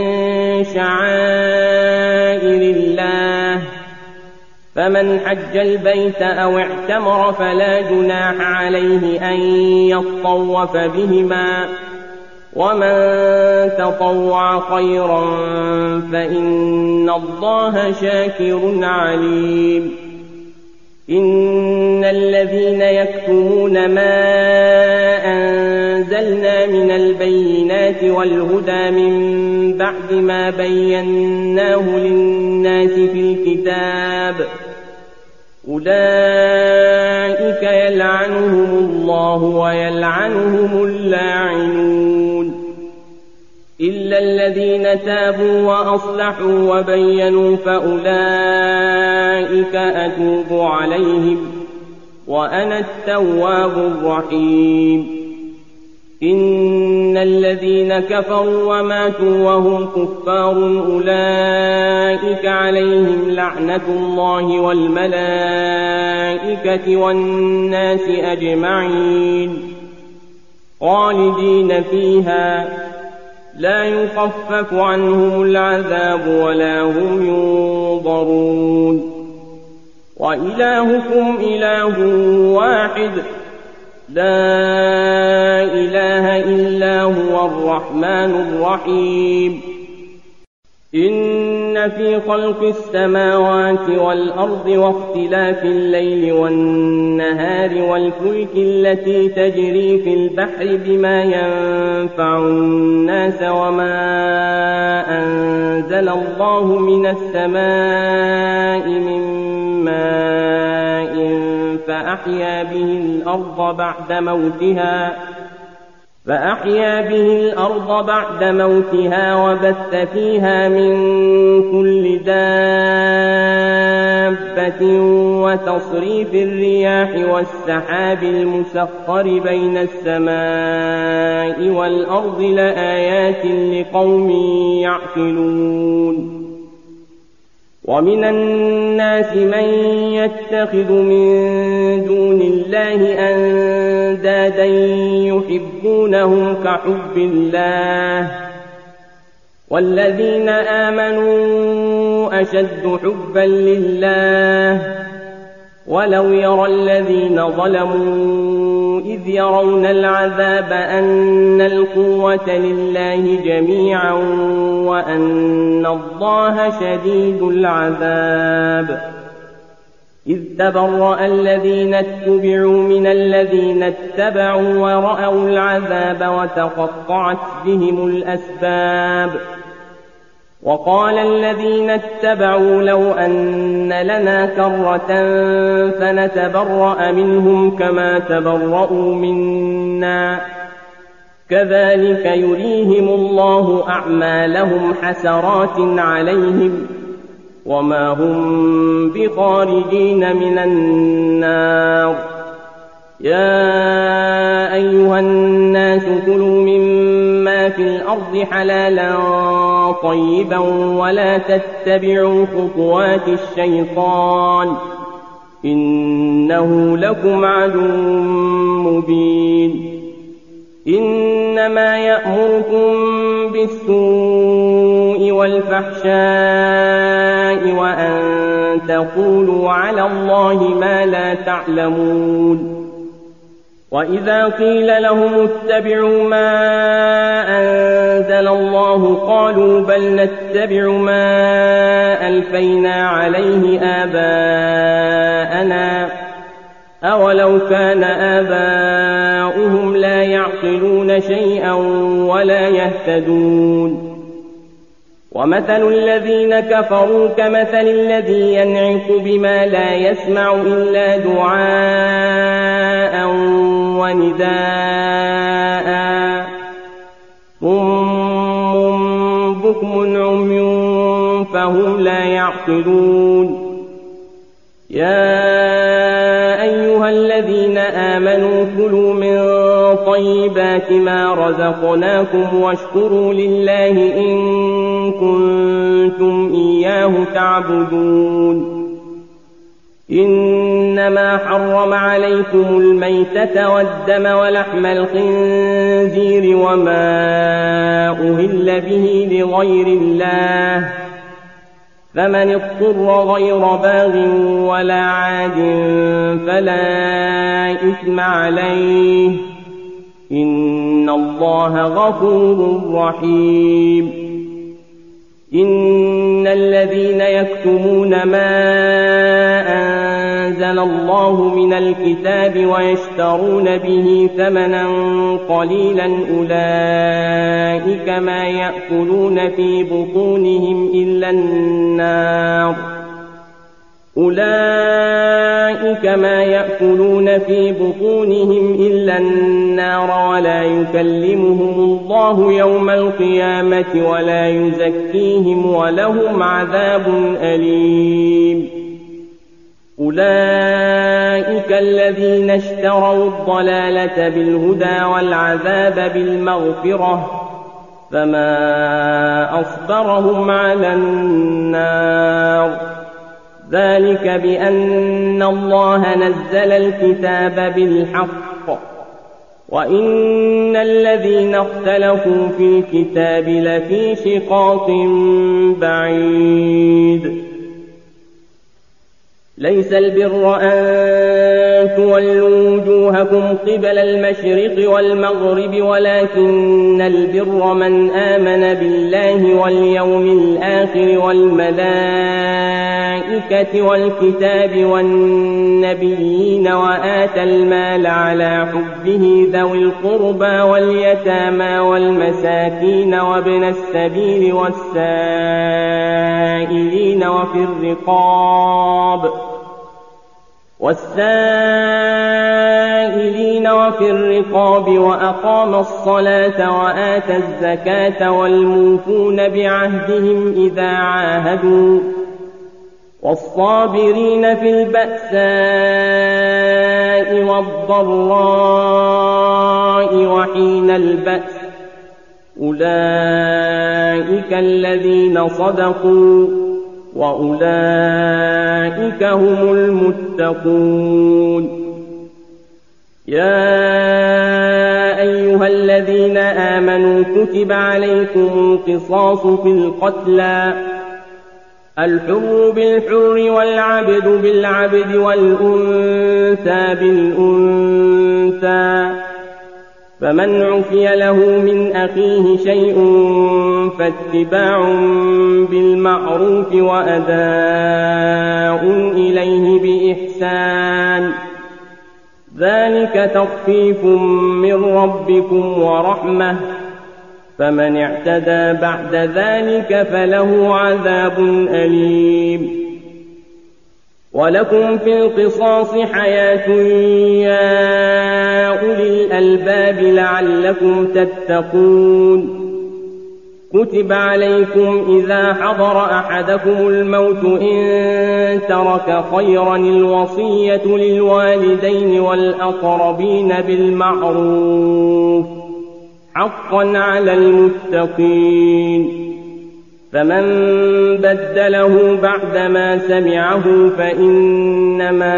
شعائر الله فمن حج البيت أو اعتمر فلا جناح عليه أن يطوف بهما ومن تطوع خيرا فإن الله شاكر عليم إن الذين يكتمون ما أنزلنا من البينات والهدى من بعد ما بيناه للناس في الكتاب أولئك يلعنهم الله ويلعنهم اللاعنون إلا الذين تابوا وأصلحوا وبينوا فأولئك أتوب عليهم وأنا التواب الرحيم إن الذين كفروا وماتوا وهم كفار أولئك عليهم لعنة الله والملائكة والناس أجمعين خالدين فيها لا يخفف عنهم العذاب ولا هم ينظرون وإلهكم إله واحد لا إله إلا هو الرحمن الرحيم إن في خلق السماوات والأرض واختلاف الليل والنهار والفلك التي تجري في البحر بما ينفع الناس وما أنزل الله من السماء من ماء فأحيا به الأرض بعد موتها وبث فيها من كل دابة وتصريف الرياح والسحاب المسخر بين السماء والأرض لآيات لقوم يعقلون ومن الناس من يتخذ من دون الله أندادا يحبونهم كحب الله والذين آمنوا أشد حبا لله ولو يرى الذين ظلموا إذ يرون العذاب أن القوة لله جميعا وأن الله شديد العذاب إذ تبرأ الذين اتبعوا من الذين اتبعوا ورأوا العذاب وتقطعت بهم الأسباب وقال الذين اتبعوا لو أن لنا كرة فنتبرأ منهم كما تبرأوا منا كذلك يريهم الله أعمالهم حسرات عليهم وما هم بخارجين من النار يا أيها الناس كلوا مما في الأرض حلالا طيبا ولا تتبعوا خطوات الشيطان إنه لكم عدو مبين إنما يأمركم بالسوء والفحشاء وأن تقولوا على الله ما لا تعلمون وإذا قيل لهم اتبعوا ما أنزل الله قالوا بل نتبع ما ألفينا عليه آباءنا أولو كان آباؤهم لا يعقلون شيئا ولا يهتدون ومثل الذين كفروا كمثل الذي ينعق بما لا يسمع إلا دعاء ونداء صم بكم عمي فهم لا يعقلون يا أيها الذين آمنوا كلوا من طيبات ما رزقناكم واشكروا لله إن كنتم إياه تعبدون إنما حرم عليكم الميتة والدم ولحم الخنزير وما أهل به لغير الله فمن اضطر غير باغ ولا عاد فلا إثم عليه إن الله غفور رحيم إن الذين يكتمون ما أنزل الله من الكتاب ويشترون به ثمنا قليلا أولئك ما يأكلون في بطونهم إلا النار ولا يكلمهم الله يوم القيامة ولا يزكيهم ولهم عذاب أليم أولئك الذين اشتروا الضلالة بالهدى والعذاب بالمغفرة فما أصبرهم على النار ذلك بأن الله نزل الكتاب بالحق وإن الذين اختلفوا في الكتاب لفي شقاق بعيد ليس البر أن تولوا وجوهكم قبل المشرق والمغرب ولكن البر من آمن بالله واليوم الآخر والملائكة والكتاب والنبيين وآتى المال على حبه ذوي القربى واليتامى والمساكين وابن السبيل والسائلين وفي الرقاب وأقام الصلاة وآتى الزكاة والموفون بعهدهم إذا عاهدوا والصابرين في البأساء والضراء وحين البأس أولئك الذين صدقوا وأولئك هم المتقون يا أيها الذين آمنوا كتب عليكم القصاص في القتلى الحر بالحر والعبد بالعبد والأنثى بالأنثى فمن عفي له من أخيه شيء فاتباع بالمعروف وأداء إليه بإحسان ذلك تخفيف من ربكم ورحمة فمن اعتدى بعد ذلك فله عذاب أليم ولكم في القصاص حياة يا أولي الألباب لعلكم تتقون كتب عليكم إذا حضر أحدكم الموت إن ترك خيرا الوصية للوالدين والأقربين بالمعروف حقا على المتقين فمن بدله بعدما سمعه فإنما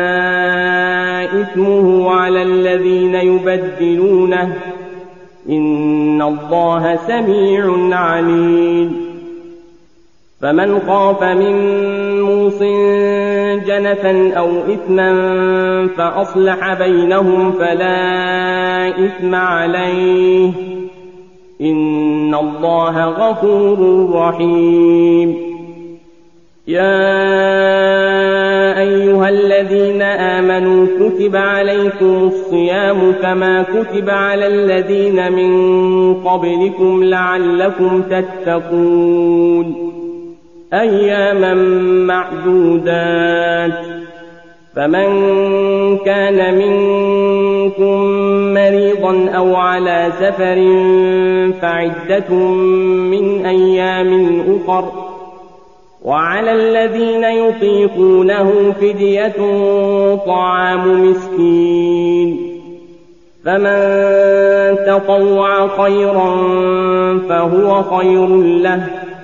إثمه على الذين يبدلونه إن الله سميع عليم فمن خاف من موص جنفا أو إثما فأصلح بينهم فلا إثم عليه إن الله غفور رحيم يا أيها الذين آمنوا كتب عليكم الصيام كما كتب على الذين من قبلكم لعلكم تتقون أياما معدودات فمن كان منكم مريضا أو على سفر فعدة من أيام أخر وعلى الذين يطيقونه فدية طعام مسكين فمن تطوع خيرا فهو خير له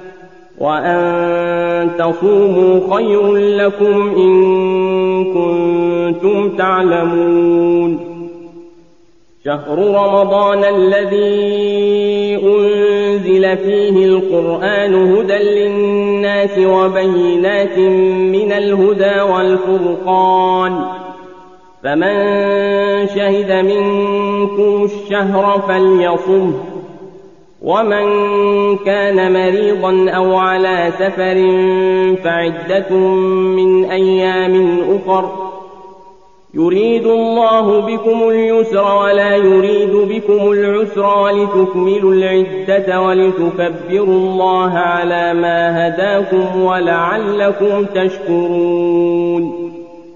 وأن تصوموا خير لكم إن كنتم تعلمون شهر رمضان الذي أنزل فيه القرآن هدى للناس وبينات من الهدى والفرقان فمن شهد منكم الشهر فليصمه ومن كان مريضا أو على سفر فعدة من أيام أخر يريد الله بكم اليسر ولا يريد بكم العسر ولتكملوا العدة ولتكبروا الله على ما هداكم ولعلكم تشكرون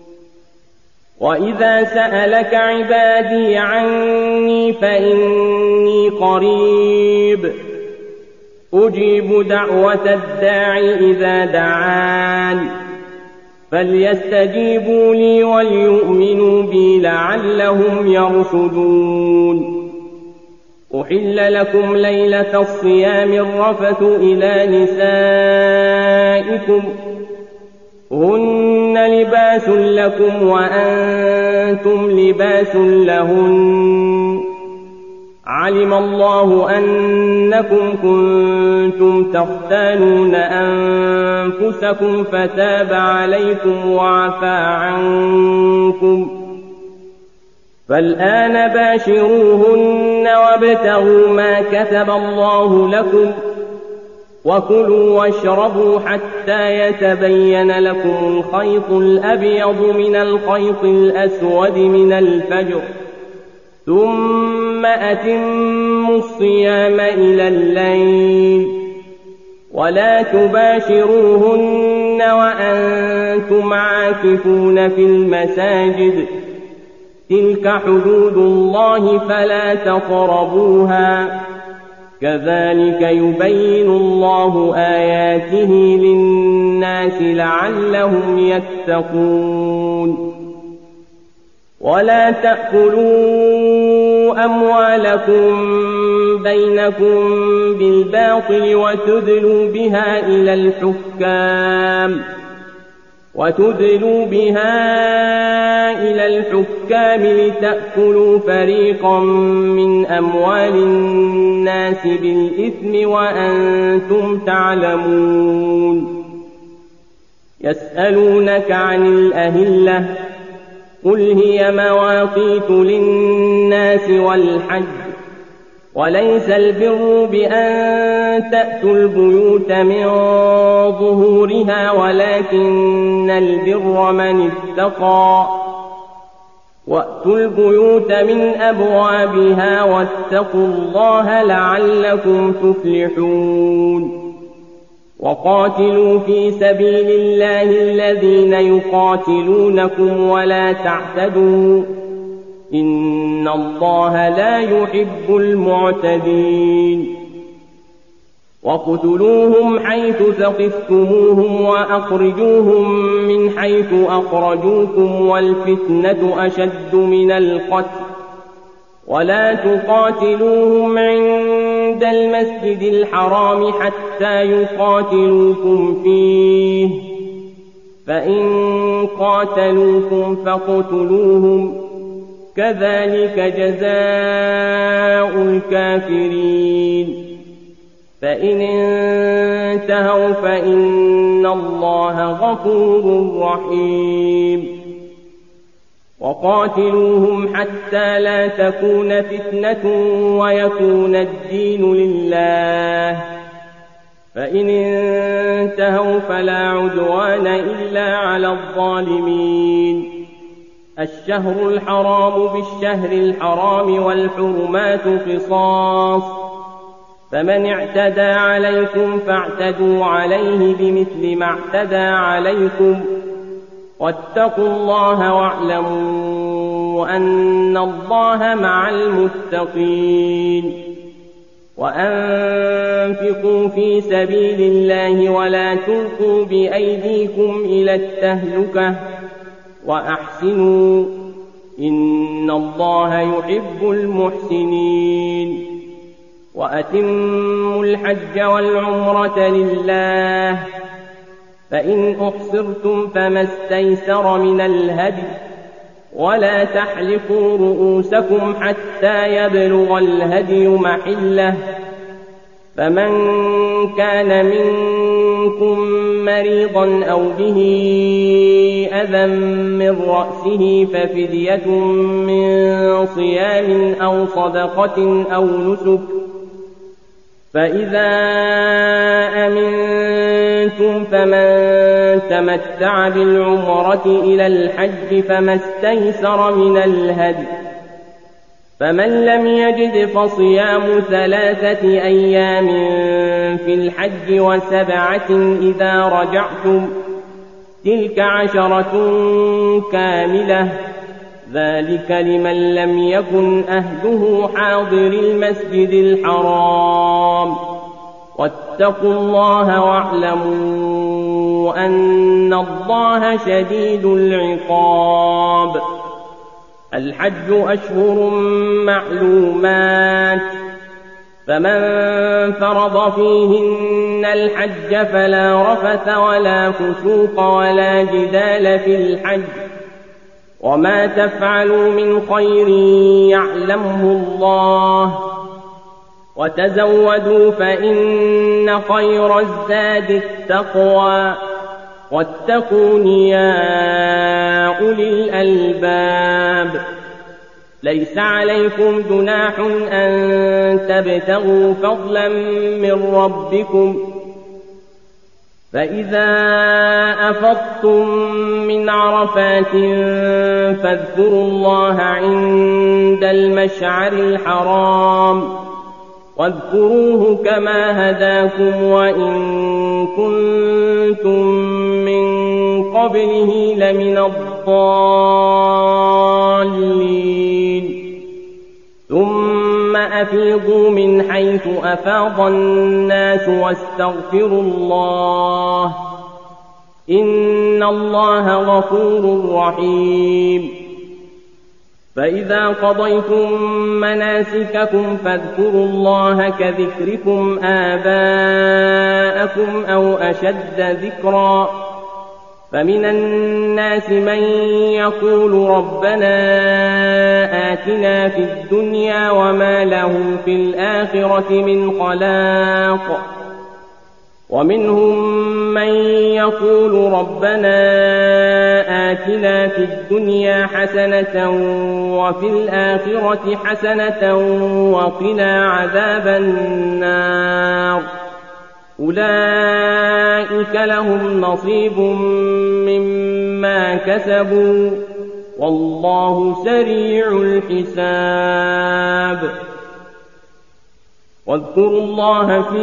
وإذا سألك عبادي عني فإني قريب أجيب دعوة الداع إذا دعان فليستجيبوا لي وليؤمنوا بي لعلهم يرشدون. أحل لكم ليلة الصيام الرفث إلى نسائكم هن لباس لكم وأنتم لباس لهن علم الله أنكم كنتم تختانون أنفسكم فتاب عليكم وعفى عنكم فالآن باشروهن وابتغوا ما كتب الله لكم وكلوا واشربوا حتى يتبين لكم الخيط الأبيض من الخيط الأسود من الفجر ثم أتموا الصيام إلى الليل ولا تباشروهن وأنتم عاكفون في المساجد تلك حدود الله فلا تقربوها كذلك يبين الله آياته للناس لعلهم يتقون. ولا تأكلوا أموالكم بينكم بالباطل وتدلوا بها إلى الحكام لتأكلوا فريقا من أموال الناس بالإثم وأنتم تعلمون. يسألونك عن الأهلة قل هي مواقيت للناس والحج وليس البر بأن تأتوا البيوت من ظهورها ولكن البر من اتقى وأتوا البيوت من أبوابها واتقوا الله لعلكم تفلحون. وقاتلوا في سبيل الله الذين يقاتلونكم ولا تعتدوا إن الله لا يحب المعتدين. وَاقْتُلُوهُمْ حَيْثُ ثَقِفْتُمُوهُمْ وَأَخْرِجُوهُمْ مِنْ حَيْثُ أَخْرَجُوكُمْ وَالْفِتْنَةُ أَشَدُّ مِنَ الْقَتْلِ وَلَا تُقَاتِلُوهُمْ عِندَ الْمَسْجِدِ الْحَرَامِ حَتَّى يُقَاتِلُوكُمْ فِيهِ فَإِنْ قَاتَلُوكُمْ فَاقْتُلُوهُمْ كَذَلِكَ جَزَاءُ الْكَافِرِينَ. فإن انتهوا فإن الله غفور رحيم. وقاتلوهم حتى لا تكون فتنة ويكون الدين لله فإن انتهوا فلا عدوان إلا على الظالمين. الشهر الحرام بالشهر الحرام والحرمات قصاص فمن اعتدى عليكم فاعتدوا عليه بمثل ما اعتدى عليكم واتقوا الله واعلموا أن الله مع المتقين. وأنفقوا في سبيل الله ولا تلقوا بأيديكم إلى التهلكة وأحسنوا إن الله يحب المحسنين. وأتموا الحج والعمرة لله فإن أحصرتم فما استيسر من الهدي ولا تحلقوا رؤوسكم حتى يبلغ الهدي محله فمن كان منكم مريضا أو به أذى من رأسه ففدية من صيام أو صدقة أو نسك فإذا أمنتم فمن تمتع بالعمرة إلى الحج فما استيسر من الهدي فمن لم يجد فصيام 3 أيام في الحج و7 إذا رجعتم تلك 10 كاملة ذلك لمن لم يكن أهله حاضر المسجد الحرام واتقوا الله واعلموا أن الله شديد العقاب. الحج أشهر معلومات، فمن فرض فيهن الحج فلا رفث ولا فسوق ولا جدال في الحج، وما تفعلوا من خير يعلمه الله، وتزودوا فإن خير الزاد التقوى، واتقون يا أولي الألباب. ليس عليكم جناح أن تبتغوا فضلا من ربكم، فإذا أفضتم من عرفات فاذكروا الله عند المشعر الحرام، واذكروه كما هداكم وإن كنتم من قبله لمن الضالين. ثم أفيضوا من حيث أفاض الناس واستغفروا الله، إن الله غفور رحيم. فإذا قضيتم مناسككم فاذكروا الله كذكركم آباءكم أو أشد ذكرا. فمن الناس من يقول ربنا آتنا في الدنيا وما له في الآخرة من خلاق، ومنهم من يقول ربنا آتنا في الدنيا حسنة وفي الآخرة حسنة وقنا عذاب النار. أولئك لهم نصيب مما كسبوا والله سريع الحساب. واذكروا الله في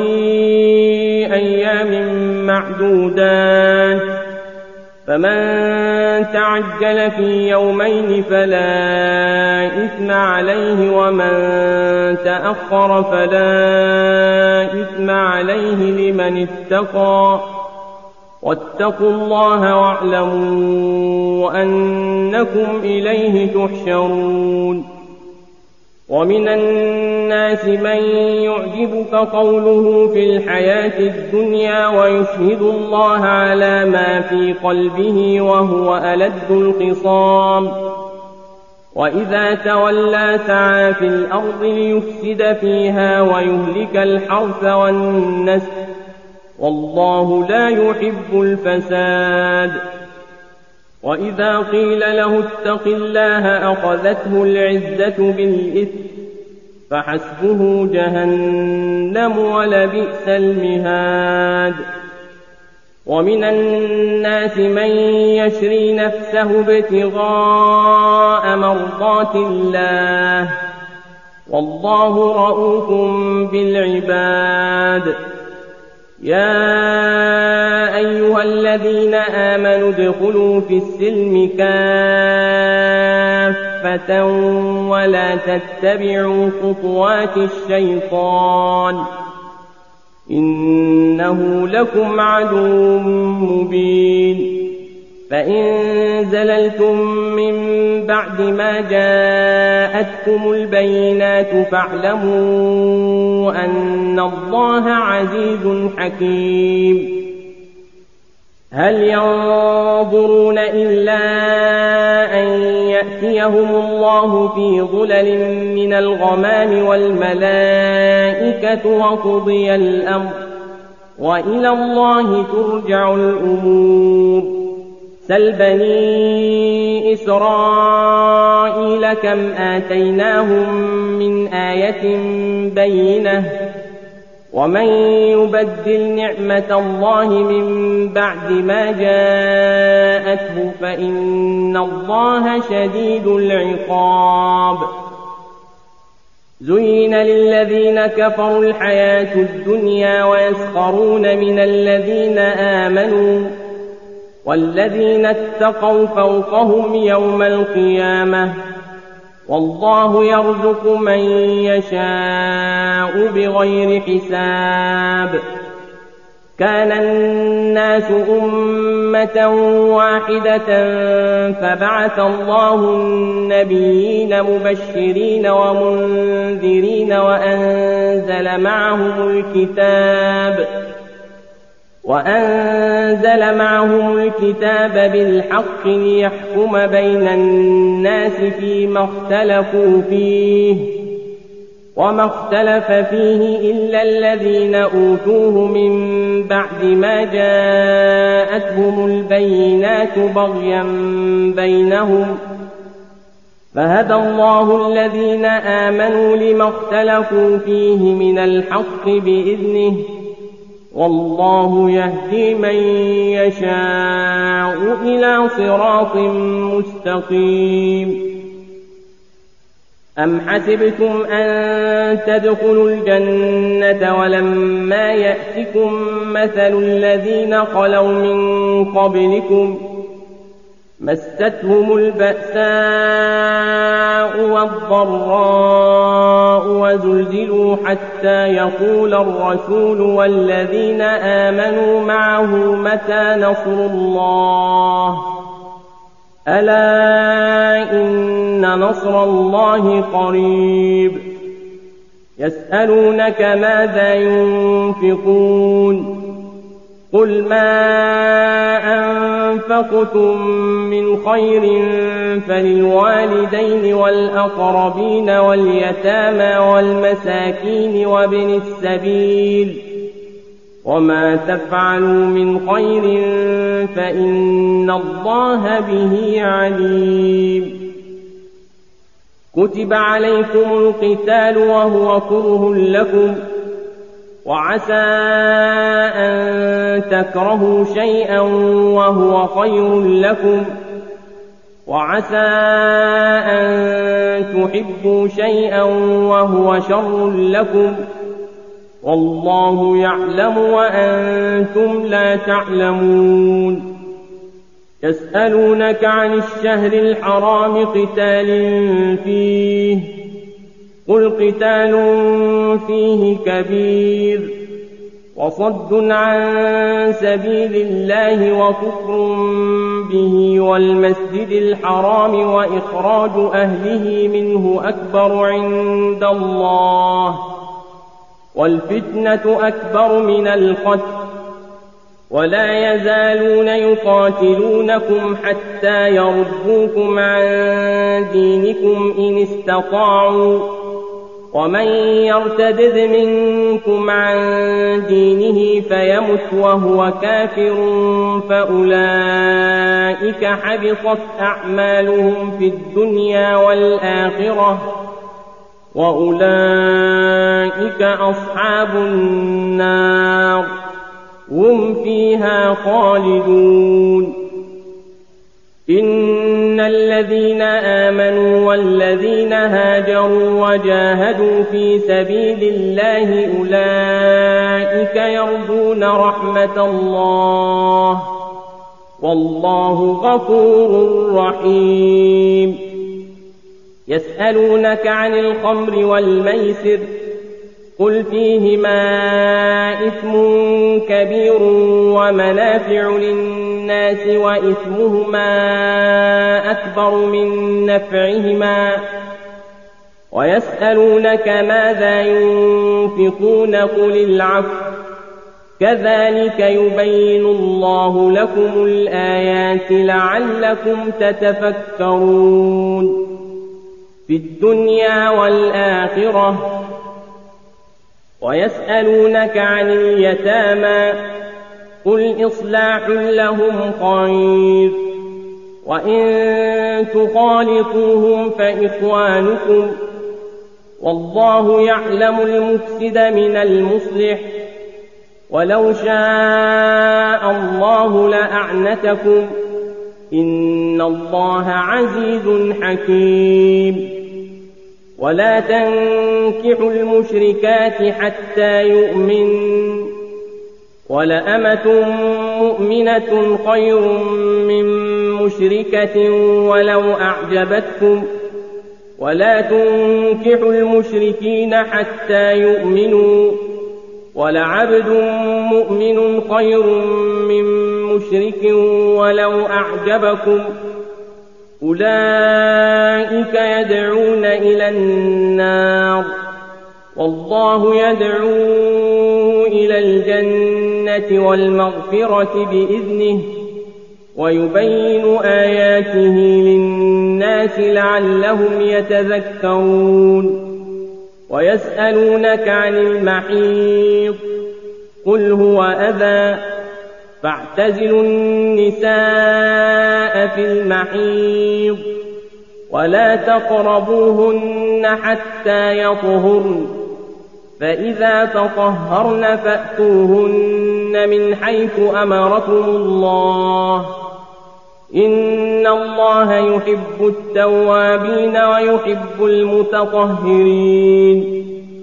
أيام معدودات، فمن تعجل في يومين فلا إثم عليه، ومن تأخر فلا إثم عليه لمن اتقى. واتقوا الله واعلموا أنكم إليه تحشرون. ومن الناس من يعجبك قوله في الحياة الدنيا ويشهد الله على ما في قلبه وهو ألد الخصام، وإذا تولى سعى في الأرض ليفسد فيها ويهلك الحرث والنسل، والله لا يحب الفساد. وإذا قيل له اتق الله أخذته العزة بالإثم، فحسبه جهنم ولبئس المهاد. ومن الناس من يشري نفسه ابتغاء مرضات الله، والله رءوف بالعباد. يا أيها الذين آمنوا ادخلوا في السلم كافة ولا تتبعوا خطوات الشيطان، إنه لكم عدو مبين. فإن زللتم من بعد ما جاءتكم البينات فاعلموا أن الله عزيز حكيم. هل ينظرون إلا أن يأتيهم الله في ظلل من الغمام والملائكة وقضي الأمر، وإلى الله ترجع الأمور. سل بني إسرائيل كم آتيناهم من آية بينة، ومن يبدل نعمة الله من بعد ما جاءته فإن الله شديد العقاب. زين للذين كفروا الحياة الدنيا ويسخرون من الذين آمنوا، والذين اتقوا فوقهم يوم القيامة، والله يرزق من يشاء يشاء بغير حساب كان الناس أمة واحدة فبعث الله النبيين مبشرين ومنذرين وأنزل معهم الكتاب بالحق ليحكم بين الناس فيما اختلفوا فيه وما اختلف فيه إلا الذين أوتوه من بعد ما جاءتهم البينات بغيا بينهم فهدى الله الذين آمنوا لما اختلفوا فيه من الحق بإذنه والله يهدي من يشاء إلى صراط مستقيم أم حسبتم أن تدخلوا الجنة ولما يأتكم مثل الذين خلوا من قبلكم مستهم البأساء والضراء وزلزلوا حتى يقول الرسول والذين آمنوا معه متى نصر الله ألا إن نصر الله قريب يسألونك ماذا ينفقون قل ما أنفقتم من خير فللوالدين والأقربين واليتامى والمساكين وابن السبيل وما تفعلوا من خير فإن الله به عليم كتب عليكم القتال وهو كره لكم وعسى أن تكرهوا شيئا وهو خير لكم وعسى أن تحبوا شيئا وهو شر لكم والله يعلم وأنتم لا تعلمون يسألونك عن الشهر الحرام قتال فيه قل قتال فيه كبير وصد عن سبيل الله وكفر به والمسجد الحرام وإخراج أهله منه أكبر عند الله والفتنة أكبر من القتل ولا يزالون يقاتلونكم حتى يردوكم عن دينكم إن استطاعوا ومن يرتد منكم عن دينه فيمت وهو كافر فأولئك حبطت أعمالهم في الدنيا والآخرة وأولئك أصحاب النار هم فيها خالدون إن الذين آمنوا والذين هاجروا وجاهدوا في سبيل الله أولئك يرجون رحمة الله والله غفور رحيم يسألونك عن الخمر والميسر قل فيهما إثم كبير ومنافع للناس وإثمهما أكبر من نفعهما ويسألونك ماذا ينفقون قل العفو كذلك يبين الله لكم الآيات لعلكم تتفكرون في الدنيا والآخرة ويسألونك عن اليتامى قل إصلاح لهم خير وإن تخالطوهم فإخوانكم والله يعلم المفسد من المصلح ولو شاء الله لأعنتكم إن الله عزيز حكيم ولا تنكحوا المشركات حتى يؤمن ولأمة مؤمنة خير من مشركة ولو أعجبتكم ولا تنكحوا المشركين حتى يؤمنوا ولعبد مؤمن خير من مشرك ولو أعجبكم أولئك يدعون إلى النار والله يدعو إلى الجنة والمغفرة بإذنه ويبين آياته للناس لعلهم يتذكرون ويسألونك عن المحيض قل هو أذى فاعتزلوا النساء في المحيض ولا تقربوهن حتى يطهرن فإذا تطهرن فأتوهن من حيث أمركم الله إن الله يحب التوابين ويحب المتطهرين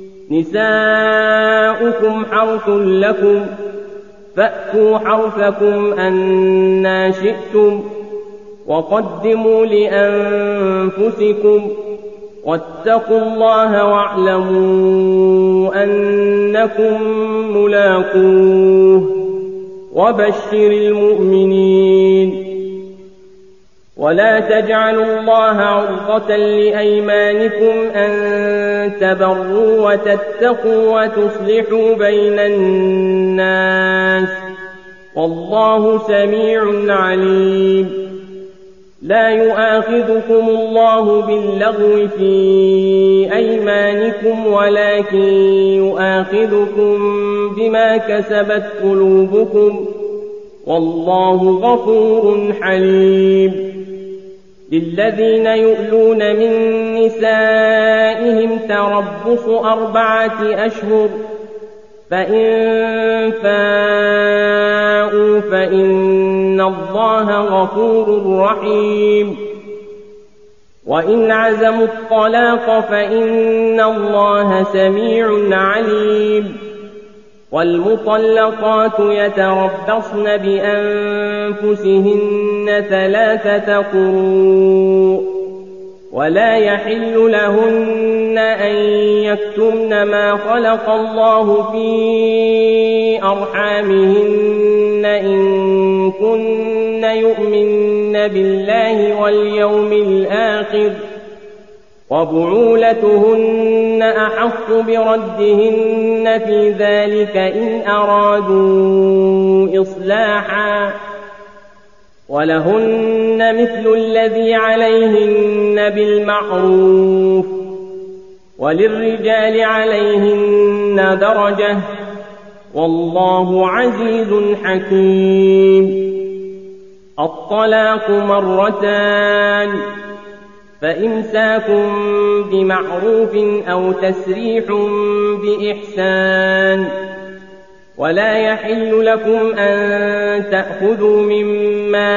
نساؤكم حرث لكم فأتوا حرثكم أنى شئتم وقدموا لأنفسكم واتقوا الله واعلموا أنكم ملاقوه وبشر المؤمنين ولا تجعلوا الله عرضة لأيمانكم أن تبروا وتتقوا وتصلحوا بين الناس والله سميع عليم لا يؤاخذكم الله باللغو في أيمانكم ولكن يؤاخذكم بما كسبت قلوبكم والله غفور حليم للذين يؤلون من نسائهم تربص 4 أشهر فإن فاءوا فإن الله غفور رحيم وإن عزموا الطلاق فإن الله سميع عليم والمطلقات يتربصن بأنفسهن 3 قروء ولا يحل لهن أن يكتمن ما خلق الله في أرحامهن إن كن يؤمن بالله واليوم الآخر وبعولتهن أحق بردهن في ذلك إن أرادوا إصلاحا ولهن مثل الذي عليهن بالمعروف وللرجال عليهن درجة والله عزيز حكيم الطلاق 2 فإمساك بمعروف أو تسريح بإحسان ولا يحل لكم أن تأخذوا مما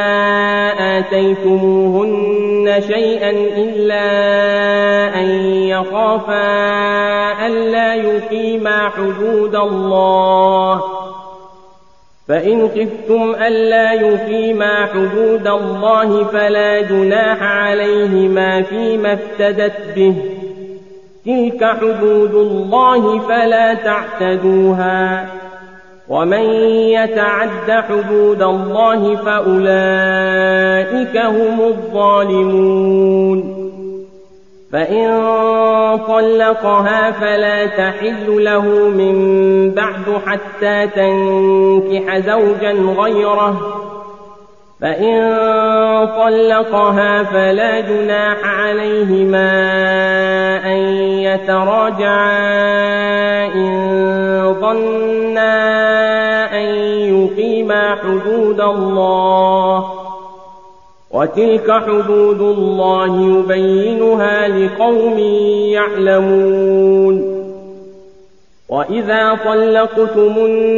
آتيتموهن شيئا إلا أن يخافا ألا يقيما حدود الله فإن خفتم ألا يقيما حدود الله فلا جناح عليهما فيما افتدت به تلك حدود الله فلا تعتدوها ومن يتعد حدود الله فأولئك هم الظالمون فإن طلقها فلا تحل له من بعد حتى تنكح زوجا غيره فإن طلقها فلا جناح عليهما أن يتراجعا إن ظنا أن يقيما حدود الله وتلك حدود الله يبينها لقوم يعلمون وإذا طلقتم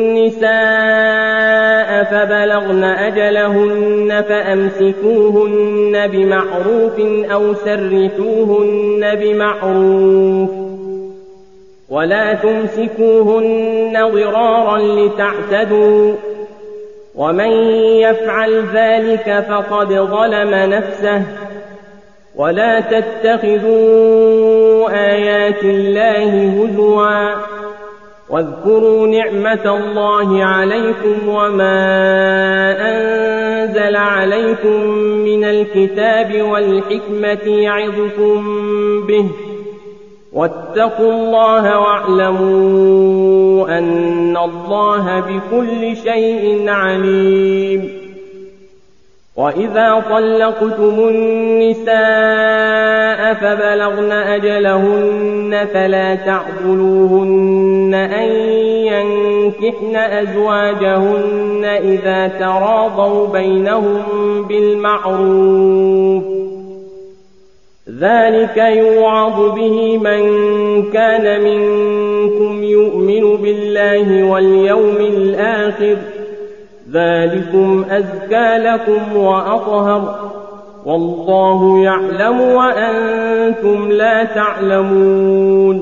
النساء فبلغن أجلهن فأمسكوهن بمعروف أو سرحوهن بمعروف ولا تمسكوهن ضرارا لتعتدوا ومن يفعل ذلك فقد ظلم نفسه ولا تتخذوا آيات الله هزوا واذكروا نعمة الله عليكم وما أنزل عليكم من الكتاب والحكمة يعظكم به واتقوا الله واعلموا أن الله بكل شيء عليم. وإذا طلقتم النساء فبلغن أجلهن فلا تعضلوهن أن ينكحن أزواجهن إذا تراضوا بينهم بالمعروف ذلك يوعظ به من كان منكم يؤمن بالله واليوم الآخر ذلكم أزكى لكم وأطهر والله يعلم وأنتم لا تعلمون.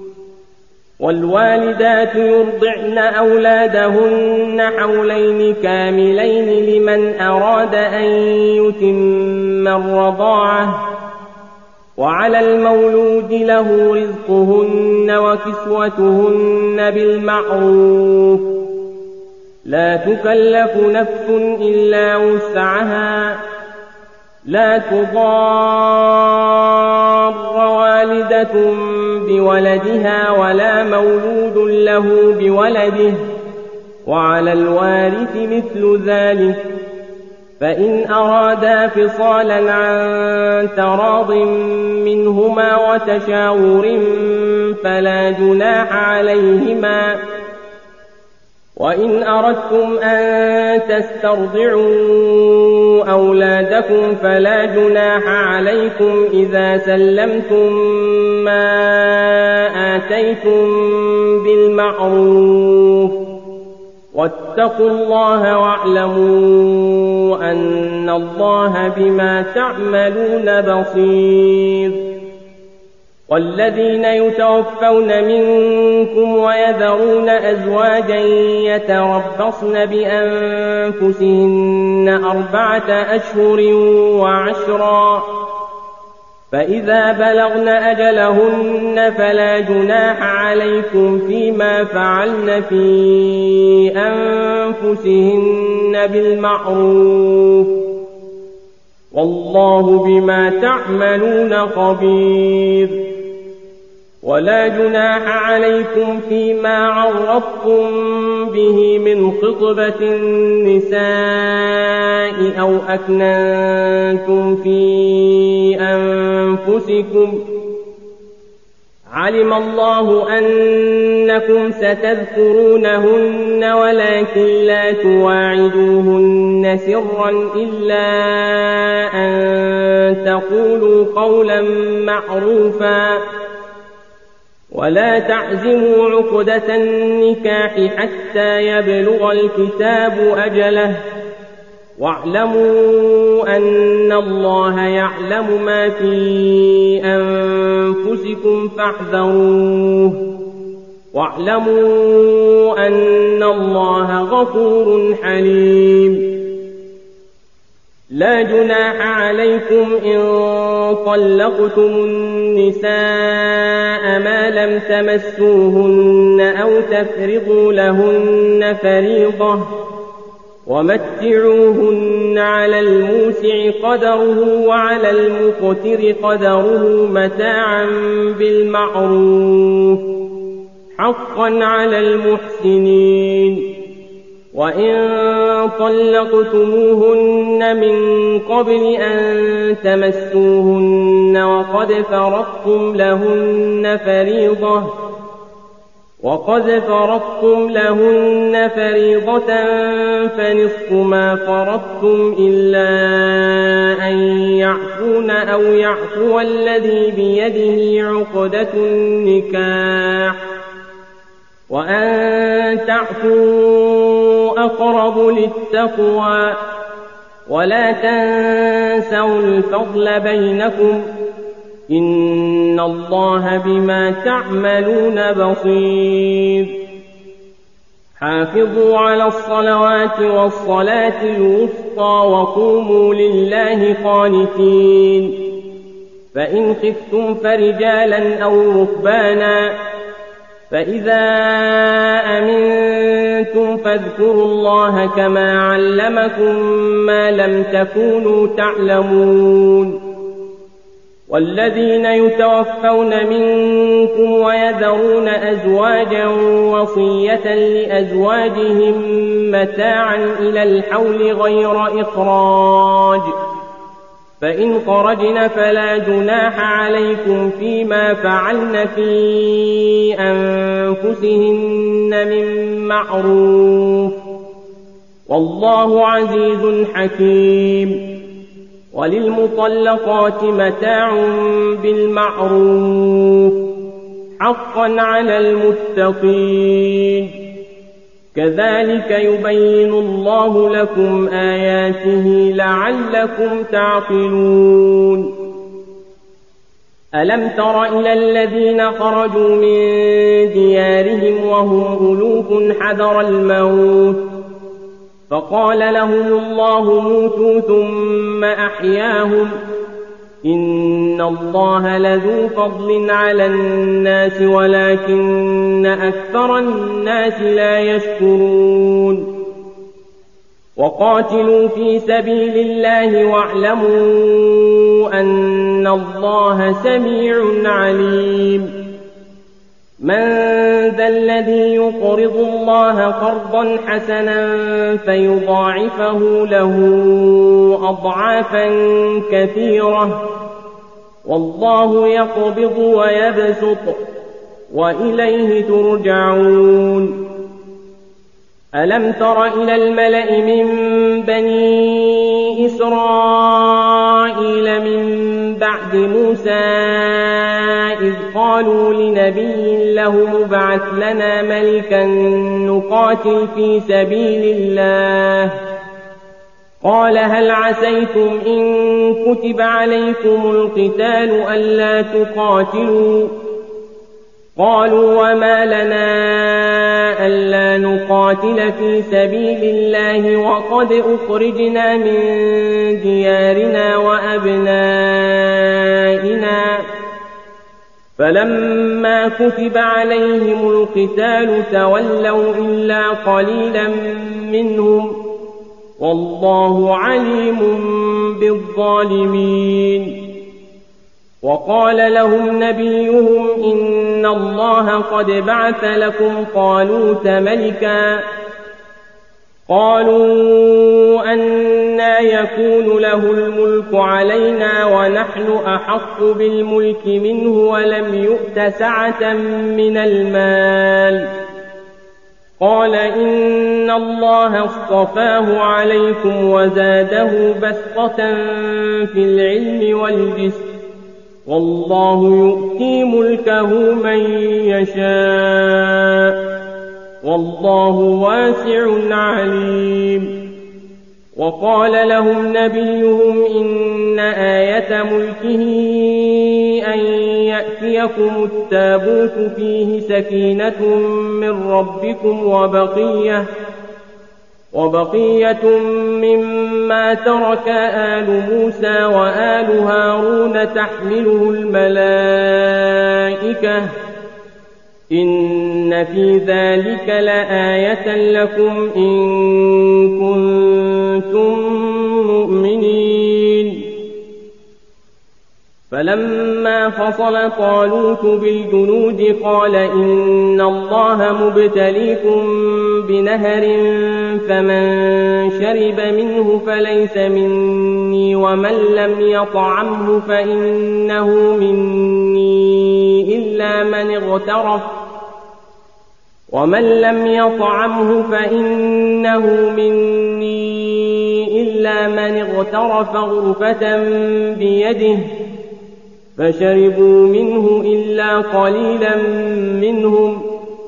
والوالدات يرضعن أولادهن حولين كاملين لمن أراد أن يتم الرضاعة وعلى المولود له رزقهن وكسوتهن بالمعروف لا تكلف نفس إلا وسعها لا تضار والدة بولدها ولا مولود له بولده وعلى الوارث مثل ذلك فإن أرادا فصالا عن تراض منهما وتشاور فلا جناح عليهما. وإن أردتم أن تسترضعوا أولادكم فلا جناح عليكم إذا سلمتم ما آتيتم بالمعروف واتقوا الله واعلموا أن الله بما تعملون بصير. والذين يتوفون منكم ويذرون أزواجا يتربصن بأنفسهن 4 أشهر وعشرا فإذا بلغن أجلهن فلا جناح عليكم فيما فعلن في أنفسهن بالمعروف والله بما تعملون خبير. ولا جناح عليكم فيما عرضتم به من خطبة النساء أو أكننتم في أنفسكم علم الله أنكم ستذكرونهن ولكن لا تواعدوهن سرا إلا أن تقولوا قولا معروفا ولا تعزموا عقدة النكاح حتى يبلغ الكتاب أجله واعلموا أن الله يعلم ما في أنفسكم فاحذروه واعلموا أن الله غفور حليم. لا جناح عليكم إن طلقتم النساء ما لم تمسوهن أو تفرضوا لهن فريضة ومتعوهن على الموسع قدره وعلى المقتر قدره متاعا بالمعروف حقا على المحسنين. وإن طلقتموهن من قبل أن تمسوهن وقد فرضتم لهن فريضة فنصف ما فرضتم إلا أن يعفون أو يعفو الذي بيده عقدة النكاح وأن تعفوا أقرب للتقوى ولا تنسوا الفضل بينكم إن الله بما تعملون بصير. حافظوا على الصلوات والصلاة الوسطى وقوموا لله قانتين فإن خفتم فرجالا أو ركبانا فإذا أمنتم فاذكروا الله كما علمكم ما لم تكونوا تعلمون والذين يتوفون منكم ويذرون أزواجا وصية لأزواجهم متاعا إلى الحول غير إخراج فإن خرجن فلا جناح عليكم فيما فعلن في أنفسهن من معروف والله عزيز حكيم وللمطلقات متاع بالمعروف حقا على المتقين كذلك يبين الله لكم آياته لعلكم تعقلون ألم تر إلى الذين خرجوا من ديارهم وهم ألوف حذر الموت فقال لهم الله موتوا ثم أحياهم إن الله لذو فضل على الناس ولكن أكثر الناس لا يشكرون وقاتلوا في سبيل الله واعلموا أن الله سميع عليم من ذا الذي يقرض الله قرضا حسنا فيضاعفه له أضعافا كثيرة والله يقبض ويبسط وإليه ترجعون ألم تر إلى الملأ من بني إسرائيل من بعد موسى إذ قالوا لنبي له ابعث لنا ملكا نقاتل في سبيل الله قال هل عسيتم إن كتب عليكم القتال ألا تقاتلوا قالوا وما لنا ألا نقاتل في سبيل الله وقد أخرجنا من ديارنا وأبنائنا فلما كتب عليهم القتال تولوا إلا قليلا منهم والله عليم بالظالمين وقال لهم نبيهم إن الله قد بعث لكم طالوت ملكا قالوا أنى يكون له الملك علينا ونحن أحق بالملك منه ولم يؤت سعة من المال قال إن الله اصطفاه عليكم وزاده بسطة في العلم والجسم والله يؤتي ملكه من يشاء والله واسع عليم وقال لهم نبيهم إن آية ملكه أن يأتيكم التابوت فيه سكينة من ربكم وبقية مما ترك آل موسى وآل هارون تحمله الملائكة إن في ذلك لآية لكم إن كنتم مؤمنين فلما فصل طالوت بالجنود قال إن الله مبتليكم بنهر فمن شرب منه فليس مني ومن لم يطعمه فإنه مني إلا من اغترف غرفة بيده فشربوا منه إلا قليلا منهم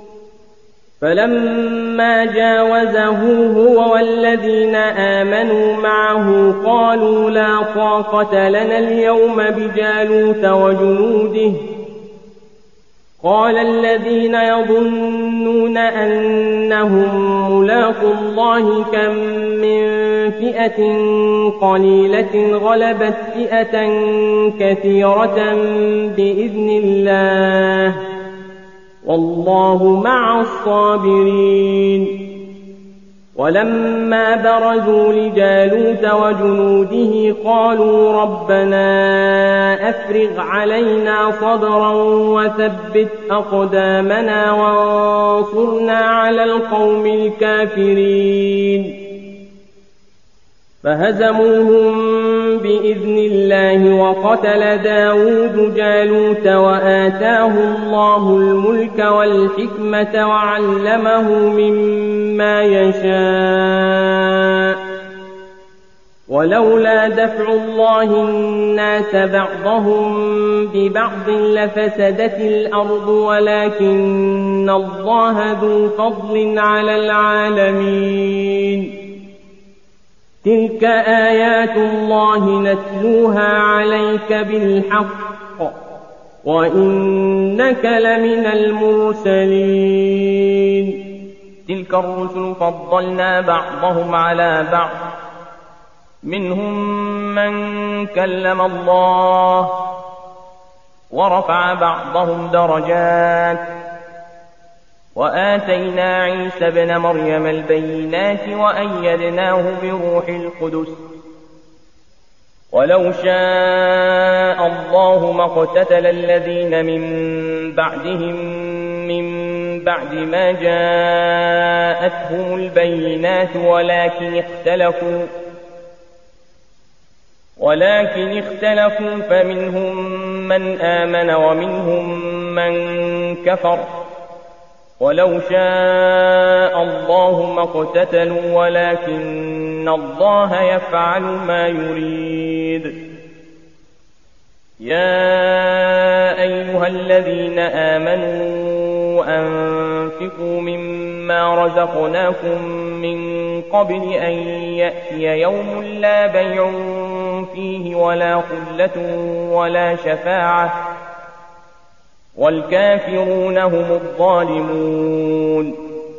فلما جاوزه هو والذين آمنوا معه قالوا لا طاقة لنا اليوم بجالوت وجنوده قال الذين يظنون أنهم ملاقو الله كم من فئة قليلة غلبت فئة كثيرة بإذن الله والله مع الصابرين. ولما برزوا لجالوت وجنوده قالوا ربنا أفرغ علينا صبرا وثبت أقدامنا وانصرنا على القوم الكافرين. فهزموهم بإذن الله وقتل داود جالوت وآتاه الله الملك والحكمة وعلمه مما يشاء. ولولا دفع الله الناس بعضهم ببعض لفسدت الأرض ولكن الله ذو فضل على العالمين. تلك آيات الله نتلوها عليك بالحق وإنك لمن المرسلين. تلك الرسل فضلنا بعضهم على بعض منهم من كلم الله ورفع بعضهم درجات وآتينا عيسى ابن مريم البينات وأيدناه بروح القدس. ولو شاء الله ما اقتتل الذين من بعدهم من بعد ما جاءتهم البينات ولكن اختلفوا فمنهم من آمن ومنهم من كفر. ولو شاء الله ما اقتتلوا ولكن الله يفعل ما يريد. يا أيها الذين آمنوا أنفقوا مما رزقناكم من قبل أن يأتي يوم لا بيع فيه ولا خلة ولا شفاعة والكافرون هم الظالمون.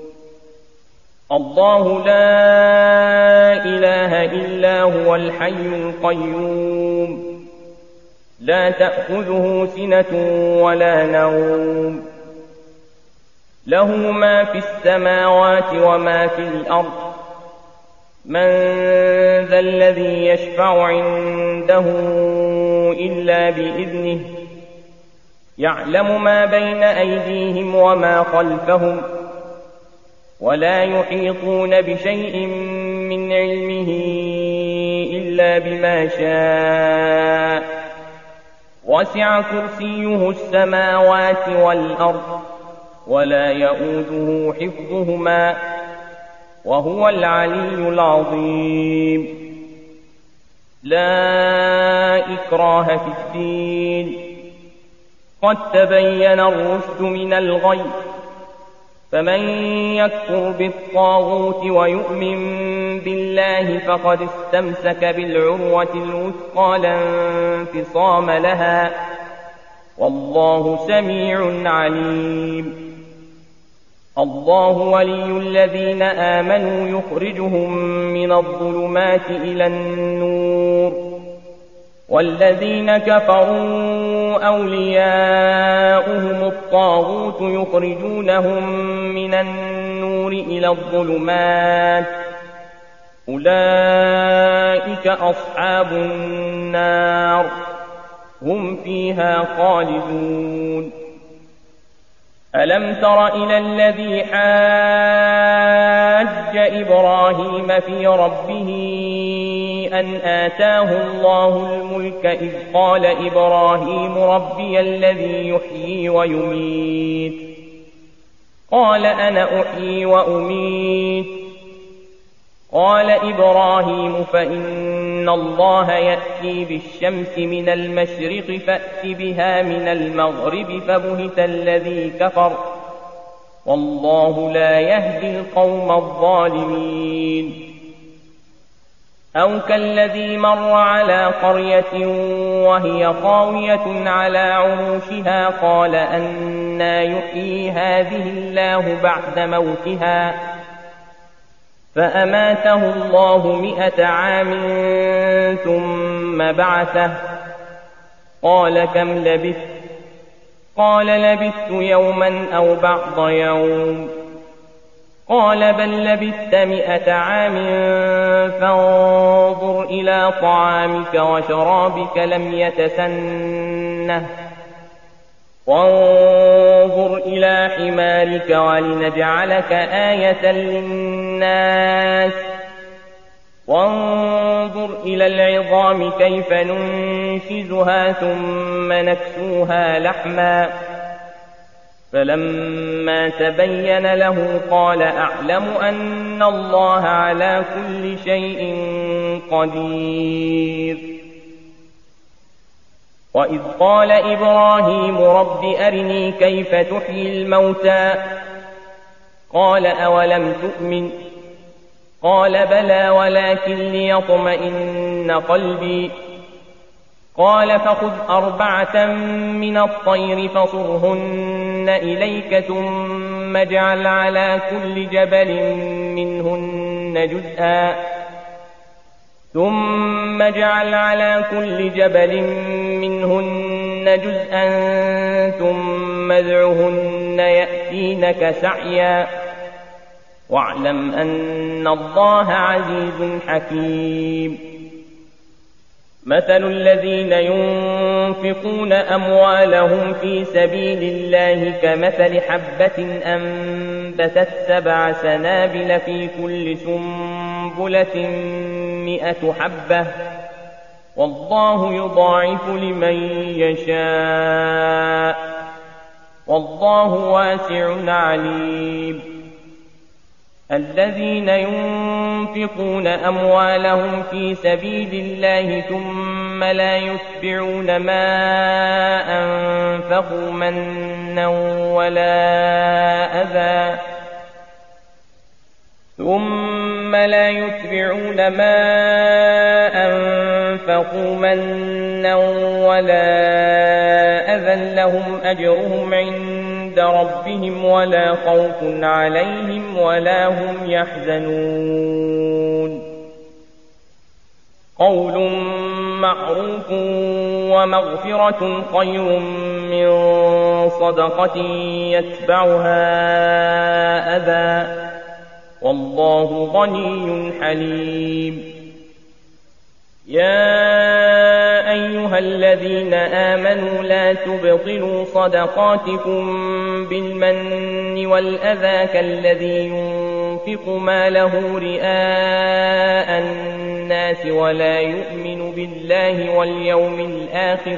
الله لا إله إلا هو الحي القيوم لا تأخذه سنة ولا نوم له ما في السماوات وما في الأرض. من ذا الذي يشفع عنده إلا بإذنه يعلم ما بين أيديهم وما خلفهم ولا يحيطون بشيء من علمه إلا بما شاء وسع كرسيه السماوات والأرض ولا يؤوده حفظهما وهو العلي العظيم. لا إكراه في الدين قد تبين الرشد من الغي فمن يكفر بالطاغوت ويؤمن بالله فقد استمسك بالعروة الوثقى لا انفصام لها والله سميع عليم. الله ولي الذين آمنوا يخرجهم من الظلمات إلى النور والذين كفروا أولياؤهم الطاغوت يخرجونهم من النور إلى الظلمات أولئك أصحاب النار هم فيها خالدون. ألم تر إلى الذي حاج إبراهيم في ربه أن آتاه الله الملك إذ قال إبراهيم ربي الذي يحيي ويميت قال أنا أحيي وأميت قال إبراهيم فإن الله يأتي بالشمس من المشرق فأت بها من المغرب فبهت الذي كفر والله لا يهدي القوم الظالمين. أو كالذي مر على قرية وهي خاوية على عروشها قال أنى يحيي هذه الله بعد موتها فأماته الله 100 عام ثم بعثه قال كم لبثت؟ قال لبثت يوما أو بعض يوم. قال بل لبثت 100 عام فانظر إلى طعامك وشرابك لم يتسنه وانظر إلى حمارك ولنجعلك آية للناس وانظر إلى العظام كيف ننشزها ثم نكسوها لحما فلما تبين له قال أعلم أن الله على كل شيء قدير. وإذ قال إبراهيم رب أرني كيف تحيي الموتى قال أولم تؤمن قال بلى ولكن ليطمئن قلبي قال فخذ 4 من الطير فصرهن إليك ثم اجعل على كل جبل منهن جزءا ثم ادعهن يأتينك سعيا واعلم أن الله عزيز حكيم. مثل الذين ينفقون أموالهم في سبيل الله كمثل حبة أنبتت 7 سنابل في كل سنبلة 100 حبة والله يضاعف لمن يشاء والله واسع عليم. الذين ينفقون أموالهم في سبيل الله ثم لا يتبعون ما أنفقوا منا ولا أذى لهم أجرهم عند ربهم ولا خوف عليهم ولا هم يحزنون. قول معروف ومغفرة خير من صدقة يتبعها أذى والله غني حليم. يا أيها الذين آمنوا لا تبطلوا صدقاتكم بالمن والأذى كالذي ينفق ماله رئاء الناس ولا يؤمن بالله واليوم الآخر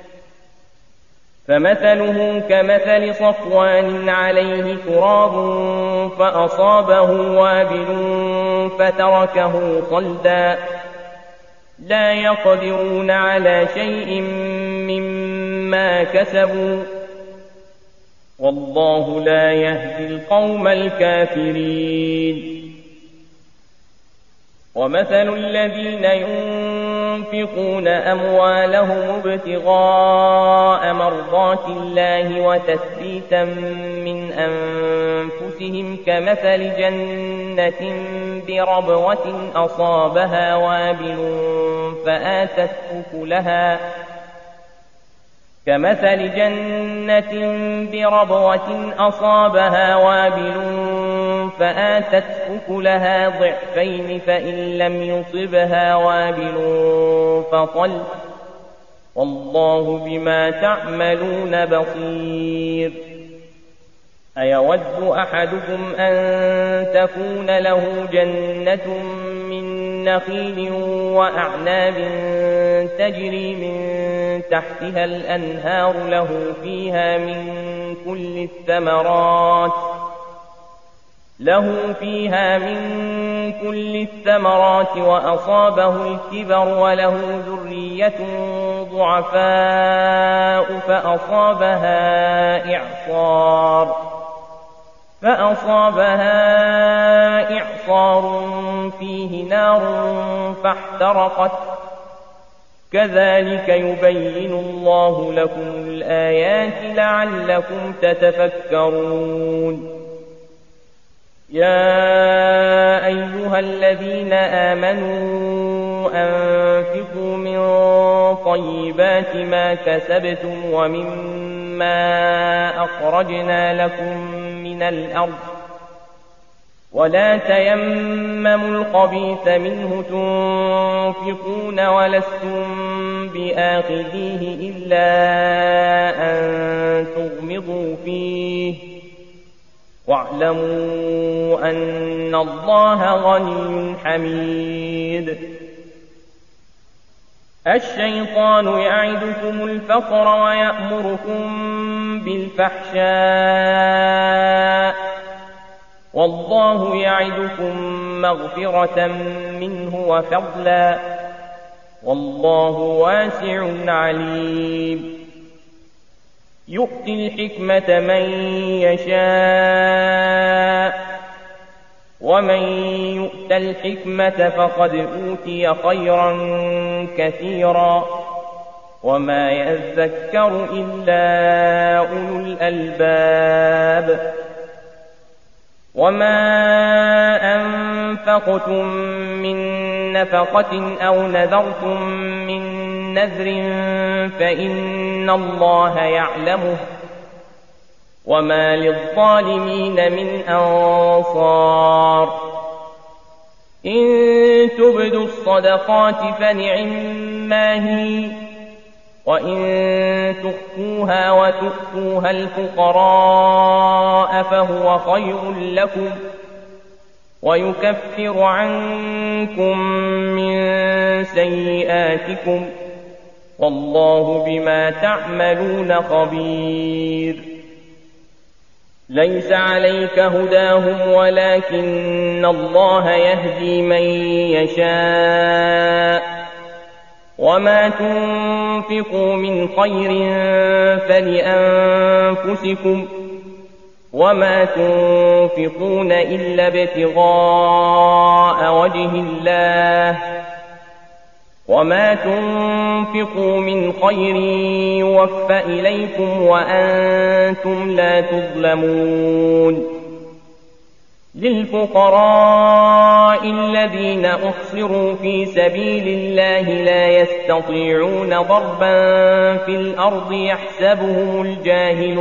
فمثله كمثل صفوان عليه تراب فأصابه وابل فتركه صلدا لا يقدرون على شيء مما كسبوا والله لا يهدي القوم الكافرين. ومثل الذين ينفقون أموالهم ابتغاء مرضات الله وتثبيتا من أنفسهم كمثل جنة بربوة أصابها وابل فآتت أكلها ضعفين فإن لم يصبها وابل فطل والله بما تعملون بصير. أيود أحدكم أن تكون له جنة من نخيل وأعناب تجري من تحتها الأنهار له فيها من كل الثمرات وأصابه الكبر وله ذرية ضعفاء فأصابها إعصار فيه نار فاحترقت كذلك يبين الله لكم الآيات لعلكم تتفكرون. يا أيها الذين آمنوا أنفقوا من طيبات ما كسبتم ومما أخرجنا لكم من الأرض ولا تيمموا الخبيث منه تنفقون ولستم بآخذيه إلا أن تغمضوا فيه واعلموا أن الله غني حميد. الشيطان يعدكم الفقر ويأمركم بالفحشاء والله يعدكم مغفرة منه وفضلا والله واسع عليم. يؤتي الحكمة من يشاء ومن يؤت الحكمة فقد أوتي خيرا كثيرا وما يذكر إلا أولو الألباب. وما أنفقتم من نفقة أو نذرتم من نذر فإن الله يعلمه وما للظالمين من أنصار. إن تبدوا الصدقات فنعما هي وإن تخفوها وتؤتوها الفقراء فهو خير لكم ويكفر عنكم من سيئاتكم والله بما تعملون خبير. ليس عليك هداهم ولكن الله يهدي من يشاء وما تنفقوا من خير فلأنفسكم وما تنفقون إلا ابتغاء وجه الله وما تنفقوا من خير يوفى إليكم وأنتم لا تظلمون. للفقراء الذين أحصروا في سبيل الله لا يستطيعون ضربا في الأرض يحسبهم الجاهل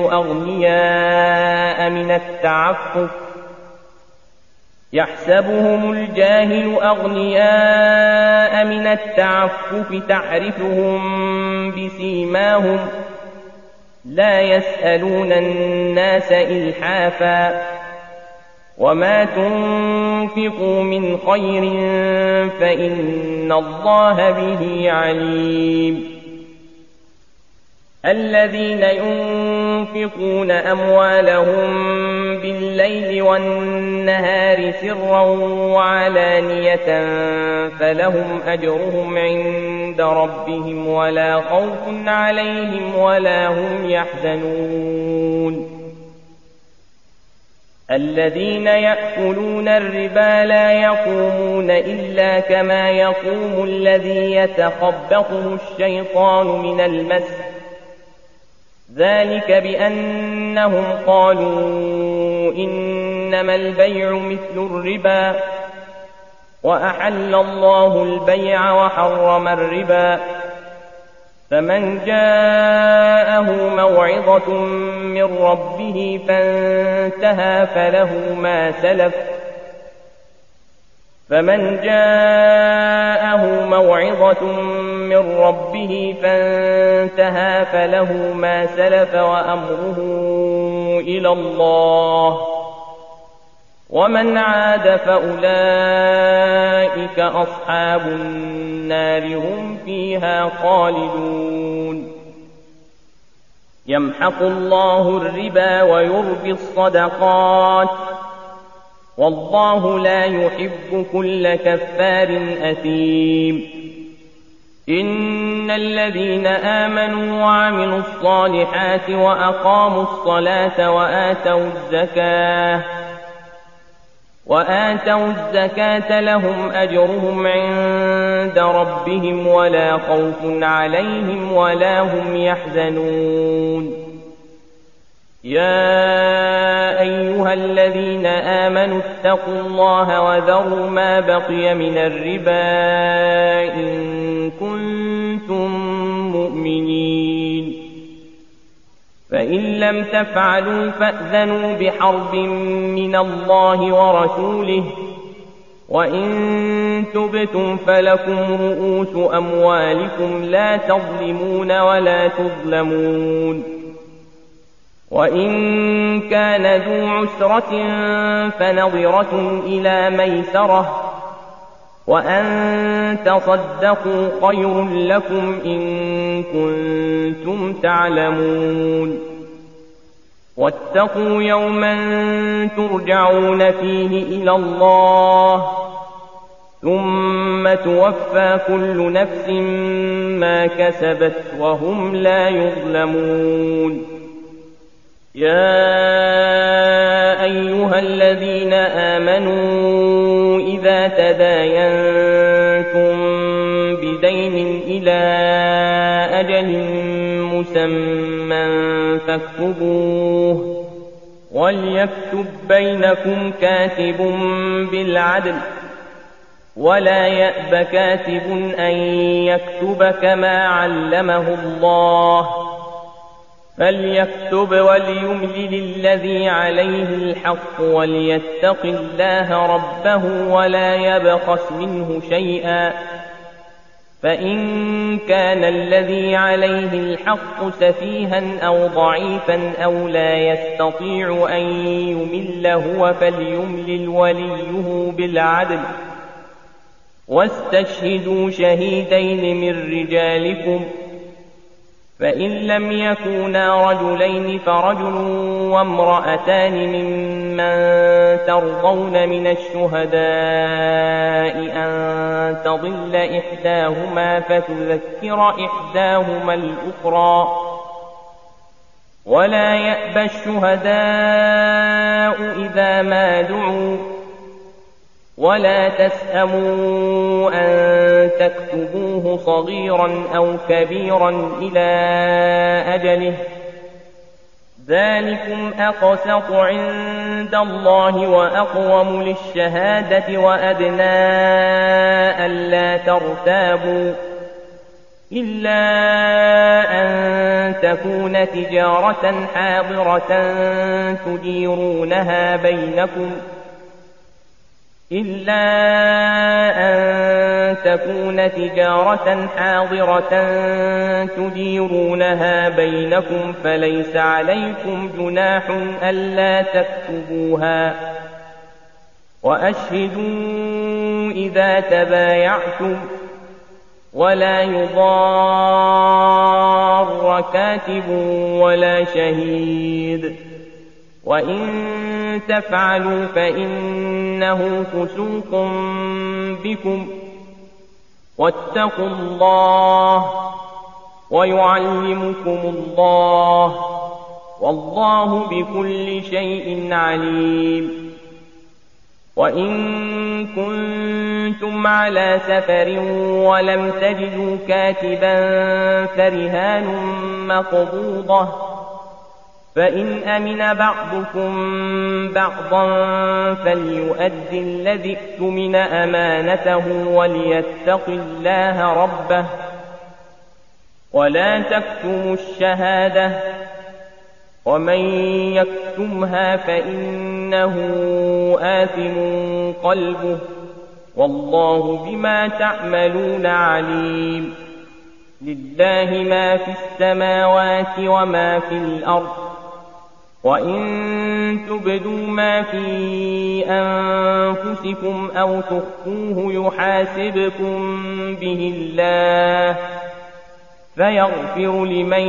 أغنياء من التعفف تعرفهم بسيماهم لا يسألون الناس إلحافا وما تنفقوا من خير فإن الله به عليم. الذين ينفقون أموالهم بالليل والنهار سرا وعلانية فلهم أجرهم عند ربهم ولا خوف عليهم ولا هم يحزنون. الذين يأكلون الربا لا يقومون إلا كما يقوم الذي يتخبطه الشيطان من المس ذلك بأنهم قالوا إنما البيع مثل الربا وأحل الله البيع وحرم الربا. فمن جاءه موعظة من ربه فانتهى فله ما سلف وأمره إلى الله ومن عاد فأولئك أصحاب النار هم فيها خالدون. يمحق الله الربا ويربي الصدقات والله لا يحب كل كفار أثيم. إن الذين آمنوا وعملوا الصالحات وأقاموا الصلاة وآتوا الزكاة لهم أجرهم عند ربهم ولا خوف عليهم ولا هم يحزنون. يا أيها الذين آمنوا اتقوا الله وذروا ما بقي من الربا إن كنتم مؤمنين فإن لم تفعلوا فأذنوا بحرب من الله ورسوله وإن تبتم فلكم رؤوس أموالكم لا تظلمون ولا تظلمون وإن كان ذو عسرة فنظرة إلى ميسرة وأن تصدقوا خير لكم إن كنتم تعلمون واتقوا يوما ترجعون فيه إلى الله ثم توفى كل نفس ما كسبت وهم لا يظلمون يا أيها الذين آمنوا إذا تداينتم بدين إلى أجل مسمى فاكتبوه وليكتب بينكم كاتب بالعدل ولا يأب كاتب أن يكتب كما علمه الله فليكتب وليملل الذي عليه الحق وليتق الله ربه ولا يبخس منه شيئا فإن كان الذي عليه الحق سفيها أو ضعيفا أو لا يستطيع أن يمل هو فليملل وليه بالعدل واستشهدوا شهيدين من رجالكم فإن لم يكونا رجلين فرجل وامرأتان ممن ترضون من الشهداء أن تضل إحداهما فتذكر إحداهما الأخرى ولا يأبى الشهداء إذا ما دعوا ولا تسأموا أن تكتبوه صغيرا أو كبيرا إلى أجله ذلكم أقسط عند الله وأقوم للشهادة وأدنى ألا ترتابوا إلا أن تكون تجارة حاضرة تديرونها بينكم فليس عليكم جناح ألا تكتبوها وأشهدوا إذا تبايعتم ولا يضار كاتب ولا شهيد وإن تفعلوا فإنه فسوق بكم واتقوا الله ويعلمكم الله والله بكل شيء عليم وإن كنتم على سفر ولم تجدوا كاتبا فرهان مقبوضة فإن أمن بعضكم بعضا فليؤد الذي اؤتمن أمانته وليتق الله ربه ولا تكتموا الشهادة ومن يكتمها فإنه آثم قلبه والله بما تعملون عليم لله ما في السماوات وما في الأرض وإن تبدوا ما في أنفسكم أو تخفوه يحاسبكم به الله فيغفر لمن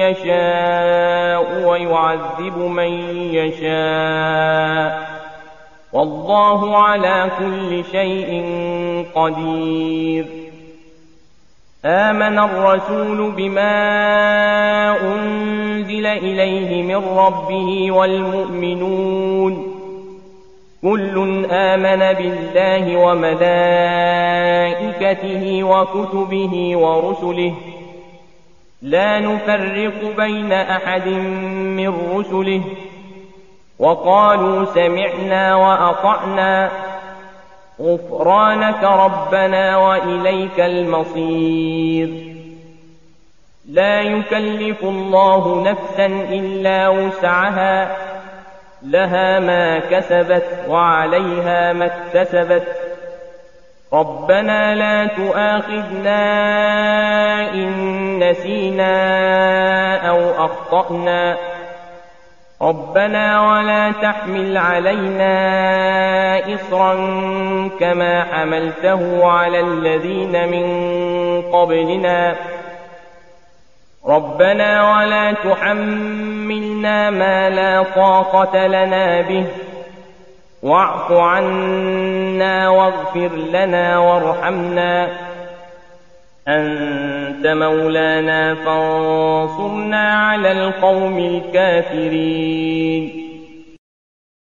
يشاء ويعذب من يشاء والله على كل شيء قدير آمن الرسول بما أنزل إليه من ربه والمؤمنون كل آمن بالله وملائكته وكتبه ورسله لا نفرق بين أحد من رسله وقالوا سمعنا وأطعنا غفرانك ربنا وإليك المصير لا يكلف الله نفسا إلا وسعها لها ما كسبت وعليها ما اكتسبت ربنا لا تؤاخذنا إن نسينا أو أخطأنا ربنا ولا تحمل علينا إصرا كما حملته على الذين من قبلنا ربنا ولا تحملنا ما لا طاقة لنا به واعف عنا واغفر لنا وارحمنا أنت مولانا فانصرنا على القوم الكافرين